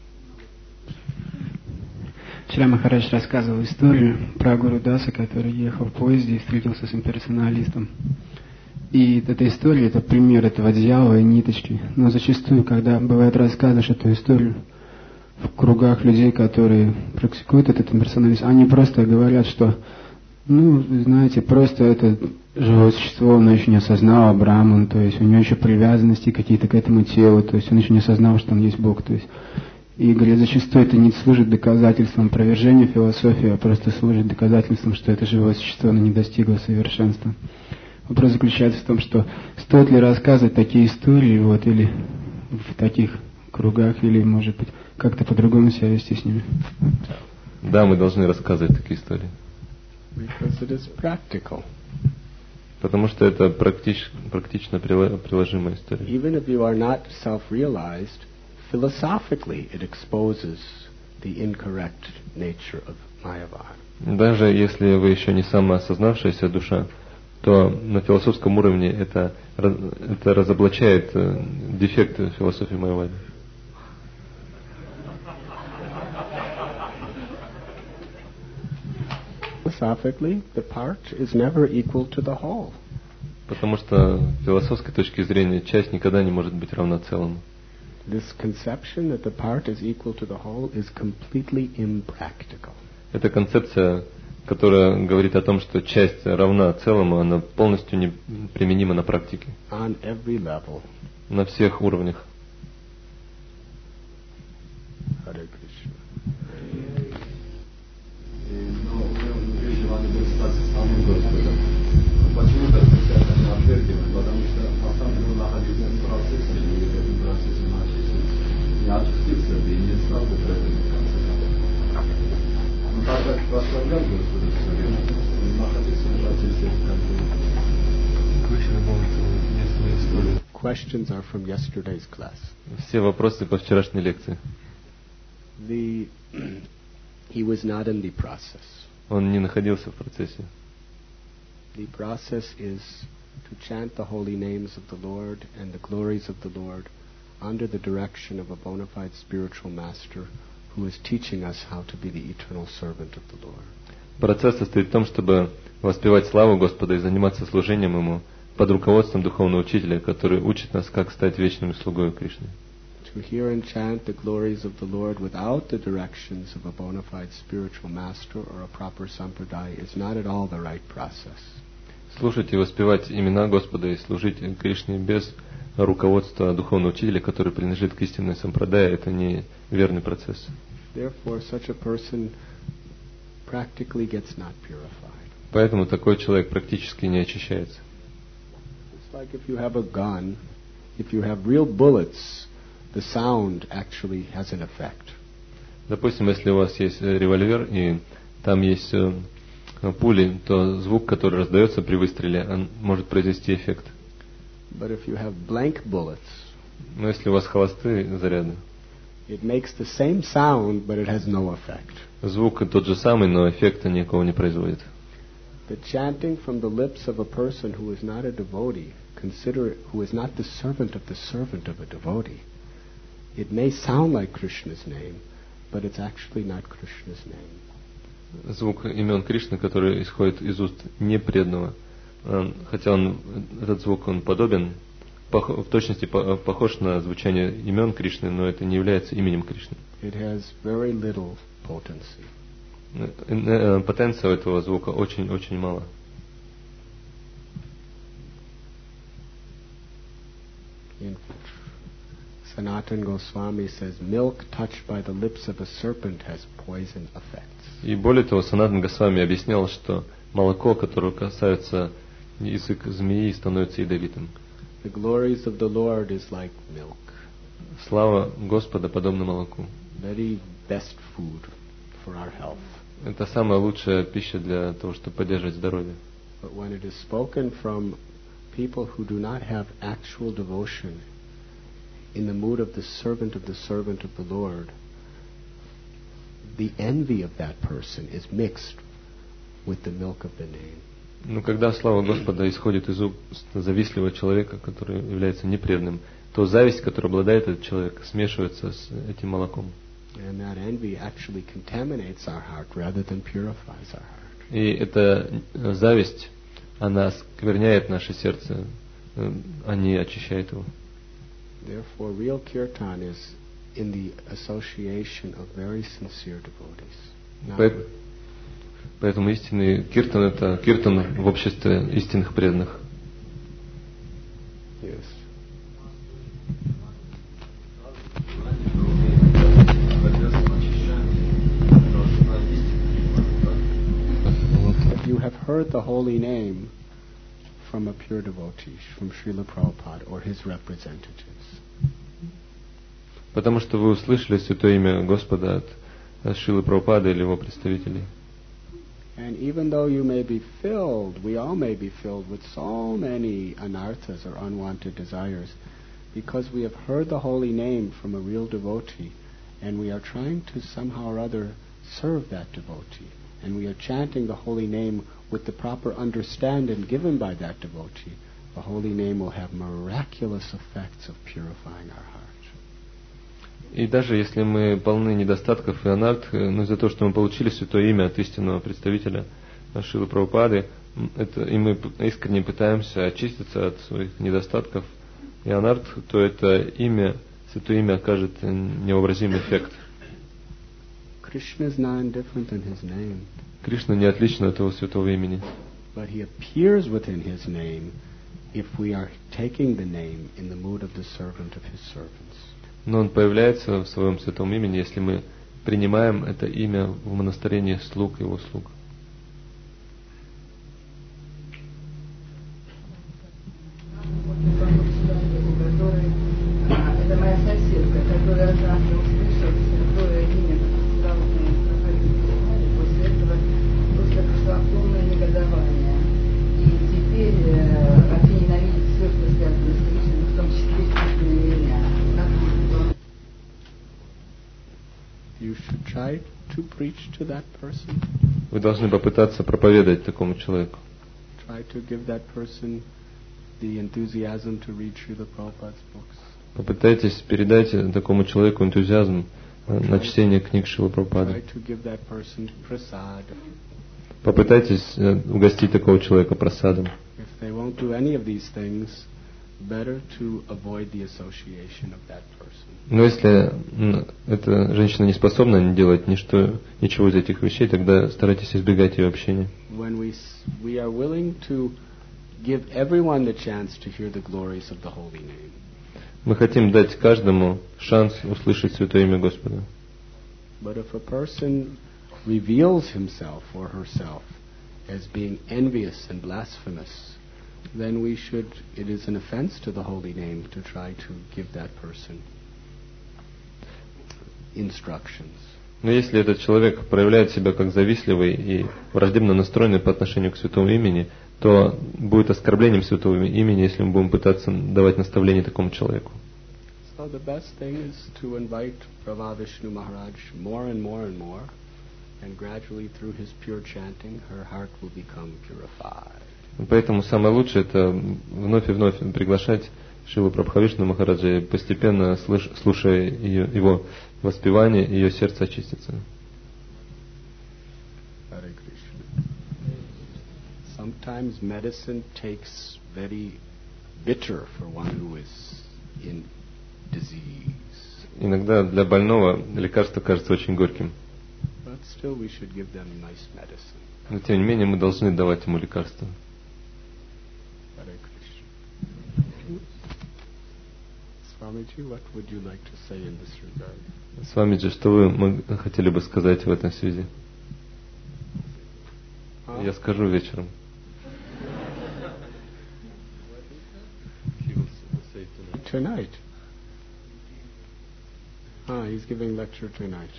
Вчера Махарадж рассказывал историю про Гуру Даса, который ехал в поезде и встретился с имперсоналистом. И эта история, это пример этого дьявола и ниточки. Но зачастую, когда бывает рассказываешь эту историю в кругах людей, которые практикуют этот имперсонализм, они просто говорят, что, знаете, просто это живое существо, оно еще не осознало Браман, то есть у него еще привязанности какие-то к этому телу, то есть он еще не осознал, что он есть Бог, то есть. И, говорят, зачастую это не служит доказательством опровержения философии, а просто служит доказательством, что это живое существо, оно не достигло совершенства. Вопрос заключается в том, что стоит ли рассказывать такие истории, или в таких кругах, или, может быть, как-то по-другому себя вести с ними. Да, мы должны рассказывать такие истории. Because it is practical. Потому что это практично приложимая история. Even if you are not self-realized, philosophically it exposes the incorrect nature of Mayavada. Даже если вы еще не самоосознавшаяся душа, то на философском уровне это разоблачает дефекты философии Майявады. Philosophically, the part is never equal to the whole. Потому что с философской точки зрения часть никогда не может быть равна целому. This conception that the part is equal to the whole is completely impractical. Эта концепция, которая говорит о том, что часть равна целому, она полностью не применима на практике. On every level. На всех уровнях. Hare Krishna. Почему так сейчас они отвергивают? Потому что на самом деле он находился в процессе, и в этом процессе начался. Не отпустился бы и не стал бы преданным в конце концов. Но так как прославлял Господа все время, он находился в процессе в конце. Questions are from yesterday's class. Все вопросы по вчерашней лекции. He was not in the process. Он не находился в процессе. The process is to chant the holy names of the Lord and the glories of the Lord under the direction of a bona fide spiritual master who is teaching us how to be the eternal servant of the Lord. Процесс состоит в том, чтобы воспевать славу Господа и заниматься служением Ему под руководством духовного учителя, который учит нас, как стать вечным слугой Кришны. To hear and chant the glories of the Lord without the directions of a bona fide spiritual master or a proper sampradaya is not at all the right process. Слушать и воспевать имена Господа и служить Кришне без руководства духовного учителя, который принадлежит к истинной сампрадае, это не верный процесс. Therefore, such a person practically gets not purified. Поэтому такой человек практически не очищается. It's like if you have a gun, if you have real bullets, the sound actually has an effect. Допустим, если у вас есть револьвер и там есть пули, то звук, который раздается при выстреле, он может произвести эффект. But if you have blank bullets, но если у вас холостые заряды, it makes the same sound, but it has no effect. Звук тот же самый, но эффекта никакого не производит. The chanting from the lips of a person who is not a devotee, who is not the servant of a devotee, it may sound like Krishna's name, but it's actually not Krishna's name. Звук имен Кришны, который исходит из уст непреданного, хотя этот звук он подобен, в точности похож на звучание имен Кришны, но это не является именем Кришны. It has very little potency. Потенция этого звука очень-очень мало. Sanatana Goswami says, milk touched by the lips of a serpent has poison effects. И более того, Санатана Госвами объяснял, что молоко, которое касается язык змеи, становится ядовитым. The glories of the Lord is like milk. Слава Господа подобна молоку. Very best food for our health. Это самая лучшая пища для того, чтобы поддерживать здоровье. But when it is spoken from people who do not have actual devotion, in the mood of the servant of the Lord, the envy of that person is mixed with the milk of the name. Но когда слава Господа исходит из уст завистливого человека, который является непреданным, то зависть, которой обладает этот человек, смешивается с этим молоком. And that envy actually contaminates our heart rather than purifies our heart. И эта зависть, она скверняет наше сердце, а не очищает его. Therefore, real kirtan is in the association of very sincere devotees. Поэтому истинный киртан — это киртан в обществе истинных преданных. Yes. You have heard the holy name from a pure devotee, from Srila Prabhupada or his representatives. Потому что вы услышали святое имя Господа от Шрилы Прабхупады или его представителей. And even though you may be filled, we all may be filled with so many anarthas or unwanted desires, because we have heard the holy name from a real devotee, and we are trying to somehow or other serve that devotee, and we are chanting the holy name with the proper understanding given by that devotee, the holy name will have miraculous effects of purifying our heart. И даже если мы полны недостатков и анарт, но из-за того, что мы получили святое имя от истинного представителя Шрилы Прабхупады, и мы искренне пытаемся очиститься от своих недостатков и анарт, то это имя, святое имя окажет невообразимый эффект. Кришна не отличен от его святого имени. But he appears within his name if we are taking the name in the mood of the servant of his servants. Но он появляется в своем святом имени, если мы принимаем это имя в монастырении слуг его слуг. Это моя соседка, которая однажды услышала святое имя, стала к ней проходить. После этого просто пришло полное негодование. И теперь вообще ненавидит все, что связано с Кришной, в том числе и меня. You should try to preach to that person. Вы должны попытаться проповедовать такому человеку. Try to give that person the enthusiasm to read Srila Prabhupada's books. Попытайтесь передать такому человеку энтузиазм на чтение книг Шрилы Прабхупады. Try to give that person prasad. Попытайтесь угостить такого человека прасадом. If they won't do any of these things, better to avoid the association of that person. Но если эта женщина не способна не делать ничего из этих вещей, тогда старайтесь избегать ее общения. When we are willing to give everyone the chance to hear the glories of the holy name. Мы хотим дать каждому шанс услышать святое имя Господа. But if a person reveals himself or herself as being envious and blasphemous, then it is an offense to the holy name to try to give that person instructions. Но если этот человек проявляет себя как завистливый и враждебно настроенный по отношению к святому имени, то будет оскорблением святого имени, если мы будем пытаться давать наставления такому человеку. So the best thing is to invite Brahma Vishnu Maharaj more and more and more, and gradually through his pure chanting, her heart will become purified. Поэтому самое лучшее — это вновь и вновь приглашать Шрилу Прабхавишну Махараджа, и постепенно, слушая его воспевание, ее сердце очистится. Hare Krishna. Sometimes medicine takes very bitter for one who is in disease. Иногда для больного лекарство кажется очень горьким. But still we should give them nice medicine. Но тем не менее мы должны давать ему лекарство. Hare Krishna. Swamiji, what would you like to say in this regard? Свамиджи, что вы хотели бы сказать в этой связи? Я скажу вечером. Tonight. He's giving lecture tonight.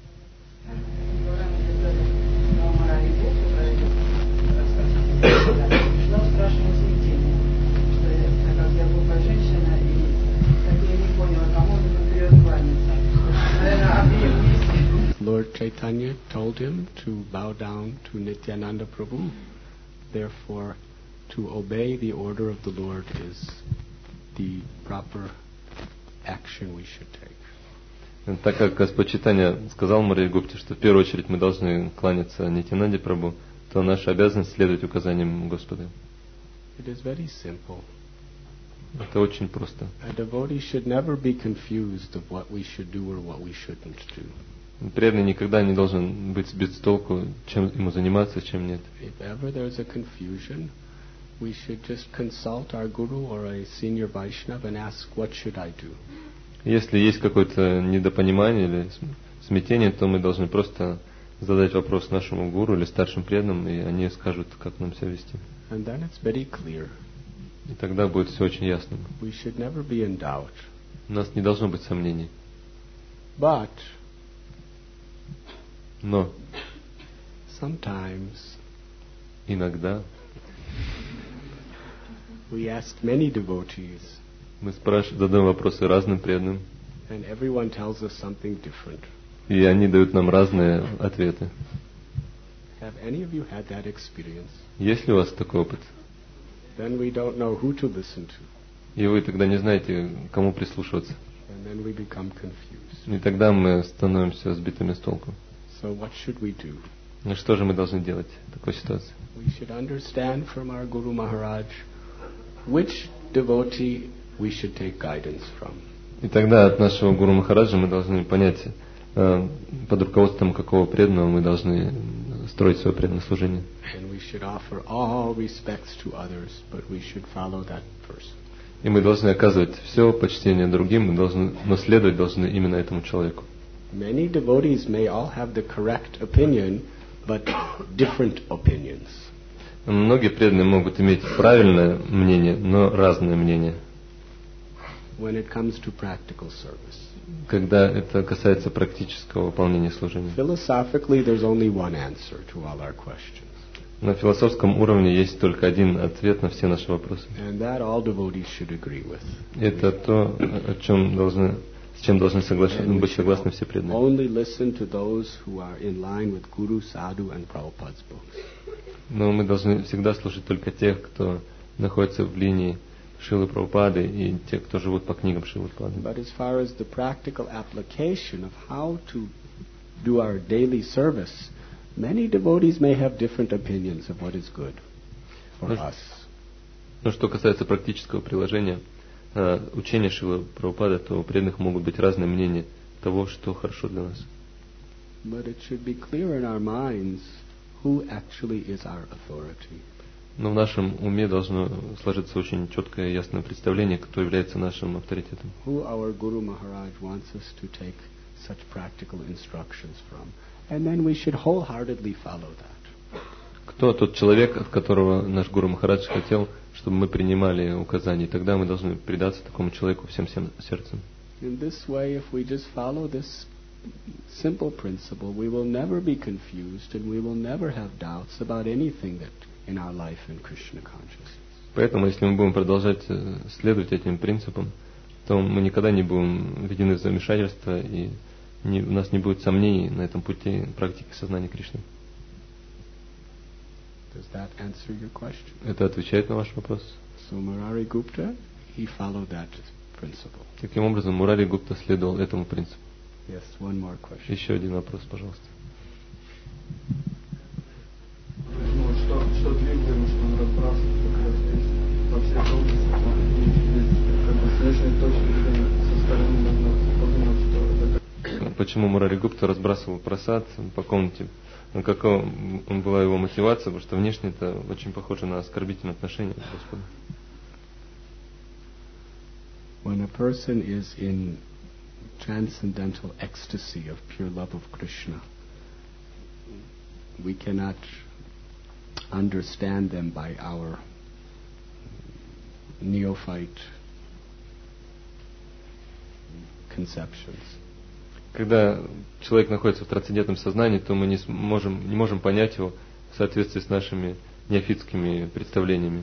Lord Chaitanya told him to bow down to Nityananda Prabhu. Therefore, to obey the order of the Lord is the proper action we should take. Так как Господь Чайтанья сказал Марии Гупте, что в первую очередь мы должны кланяться Нитьянанде Прабху, то наша обязанность следовать указаниям Господа. It is very simple. Это очень просто. A devotee should never be confused of what we should do or what we shouldn't do. Преданный никогда не должен быть сбит с толку, чем ему заниматься, чем нет. If ever there's a confusion, we should just consult our guru or a senior Vaishnava and ask, what should I do? Если есть какое-то недопонимание или смятение, то мы должны просто задать вопрос нашему гуру или старшим преданным, и они скажут, как нам себя вести. And then it's very clear. И тогда будет все очень ясно. We should never be in doubt. У нас не должно быть сомнений. Но sometimes иногда we ask many devotees, мы задаем вопросы разным преданным, and everyone tells us something different. И они дают нам разные ответы. Have any of you had that experience? Есть ли у вас такой опыт? Then we don't know who to listen to. И вы тогда не знаете, кому прислушиваться. And then we become confused. И тогда мы становимся сбитыми с толку. So what should we do? Ну что же мы должны делать в такой ситуации? We should understand from our Guru Maharaj which devotee we should take guidance from. И тогда от нашего Гуру Махараджа мы должны понять, под руководством какого преданного мы должны строить свое преданное служение. And we should offer all respects to others, but we should follow that person. И мы должны оказывать все почтение другим, но следовать должны именно этому человеку. Many devotees may all have the correct opinion, but different opinions. Многие преданные могут иметь правильное мнение, но разное мнение. When it comes to practical service. Когда это касается практического выполнения служения. Philosophically, there's only one answer to all our questions. На философском уровне есть только один ответ на все наши вопросы. And that all devotees should agree with. Это то, с чем должны быть согласны все преданные. Only listen to those who are in line with Guru, Sadhu, and Prabhupada's books. Но мы должны всегда слушать только тех, кто находится в линии Шилы Прабхупады и те, кто живут по книгам Шилы Прабхупады. But as far as the practical application of how to do our daily service, many devotees may have different opinions of what is good for us. Но что касается практического приложения учения Шилы Прабхупады, то у преданных могут быть разные мнения того, что хорошо для нас. But it should be clear in our minds who actually is our authority. Но в нашем уме должно сложиться очень четкое и ясное представление, кто является нашим авторитетом. Who our Guru Maharaj wants us to take such practical instructions from. And then we should wholeheartedly follow that. Кто тот человек, от которого наш Гуру Махарадж хотел, чтобы мы принимали указания, и тогда мы должны предаться такому человеку всем сердцем. In this way, if we just follow this simple principle, we will never be confused and we will never have doubts about anything that in our life in Krishna consciousness. Поэтому, если мы будем продолжать следовать этим принципам, то мы никогда не будем введены в замешательство, и у нас не будет сомнений на этом пути практики сознания Кришны. Does that answer your question? Это отвечает на ваш вопрос? So Murari Gupta, he followed that principle. Таким образом, Мурари Гупта следовал этому принципу. Yes, one more question. Еще один вопрос, пожалуйста. Что двигаем, что он разбрасывает как раз здесь во всех областях, и как бы с внешней точки зрения со стороны можно подумать, что это... Почему Мурари Гупта разбрасывал прасад по комнате? Какова была его мотивация? Потому что внешне это очень похоже на оскорбительное отношение к Господу. When a person is in transcendental ecstasy of pure love of Krishna, we cannot understand them by our neophyte conceptions. Когда человек находится в трансцендентном сознании, то мы не можем понять его в соответствии с нашими неофитскими представлениями.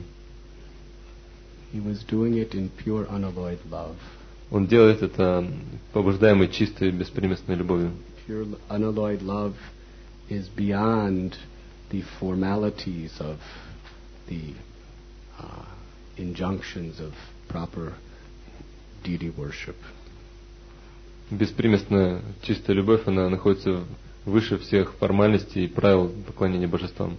He was doing it in pure unalloyed love. Он делает это побуждаемый чистой беспримесной любовью. Pure unalloyed love is beyond the formalities of the injunctions of proper deity worship. Беспримесная чистая любовь, она находится выше всех формальностей и правил поклонения божествам.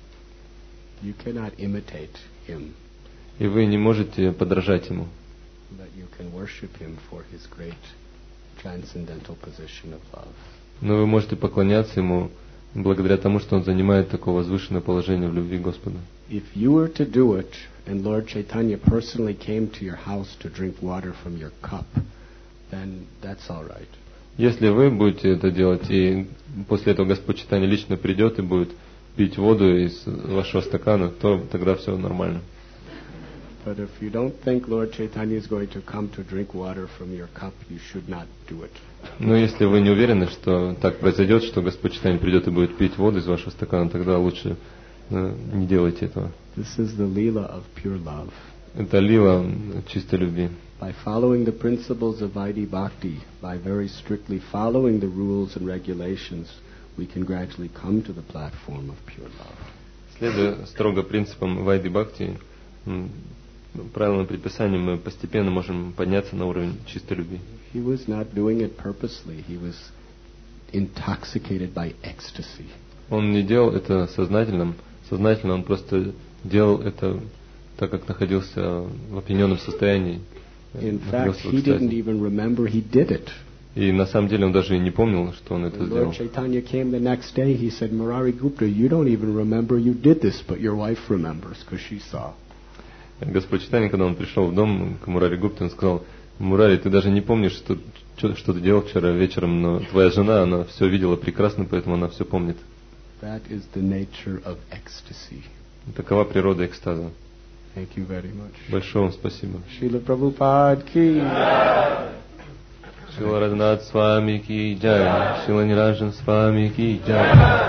You cannot imitate him, И вы не можете подражать ему. but you can worship him for his great transcendental position of love. Но вы можете поклоняться ему благодаря тому, что он занимает такое возвышенное положение в любви к Господу. If you were to do it, and Lord Chaitanya personally came to your house to drink water from your cup, then that's all right. Если вы будете это делать, и после этого Господь Чайтанья лично придет и будет пить воду из вашего стакана, то тогда все нормально. But if you don't think Lord Chaitanya is going to come to drink water from your cup, you should not do it. Но если вы не уверены, что так произойдет, что Господь Чайтанья придет и будет пить воду из вашего стакана, тогда лучше не делайте этого. This is the lila of pure love. Это лила чистой любви. By following the principles of Vaidhi Bhakti, by very strictly following the rules and regulations, we can gradually come to the platform of pure love. Следуя строго принципам Вайди Бхакти, правилам и предписаниям, мы постепенно можем подняться на уровень чистой любви. He was not doing it purposely. He was intoxicated by ecstasy. Он не делал это сознательно, он просто делал это так, как находился в опьяненном состоянии. In fact, he didn't even remember he did it. И на самом деле он даже и не помнил, что он это When сделал. Lord Chaitanya came the next day, he said, Murari Gupta, you don't even remember you did this, but your wife remembers, because she saw. Господь Чайтанья, когда он пришел в дом к Мурари Гупте, он сказал: Мурари, ты даже не помнишь, что ты делал вчера вечером, но твоя жена, она все видела прекрасно, поэтому она все помнит. That is the nature of ecstasy. Такова природа экстаза. Thank you very much. Большое вам спасибо. Шрила Прабхупад ки. Шрила Радханат Свами ки джай. Шрила Ниранджан Свами ки джай.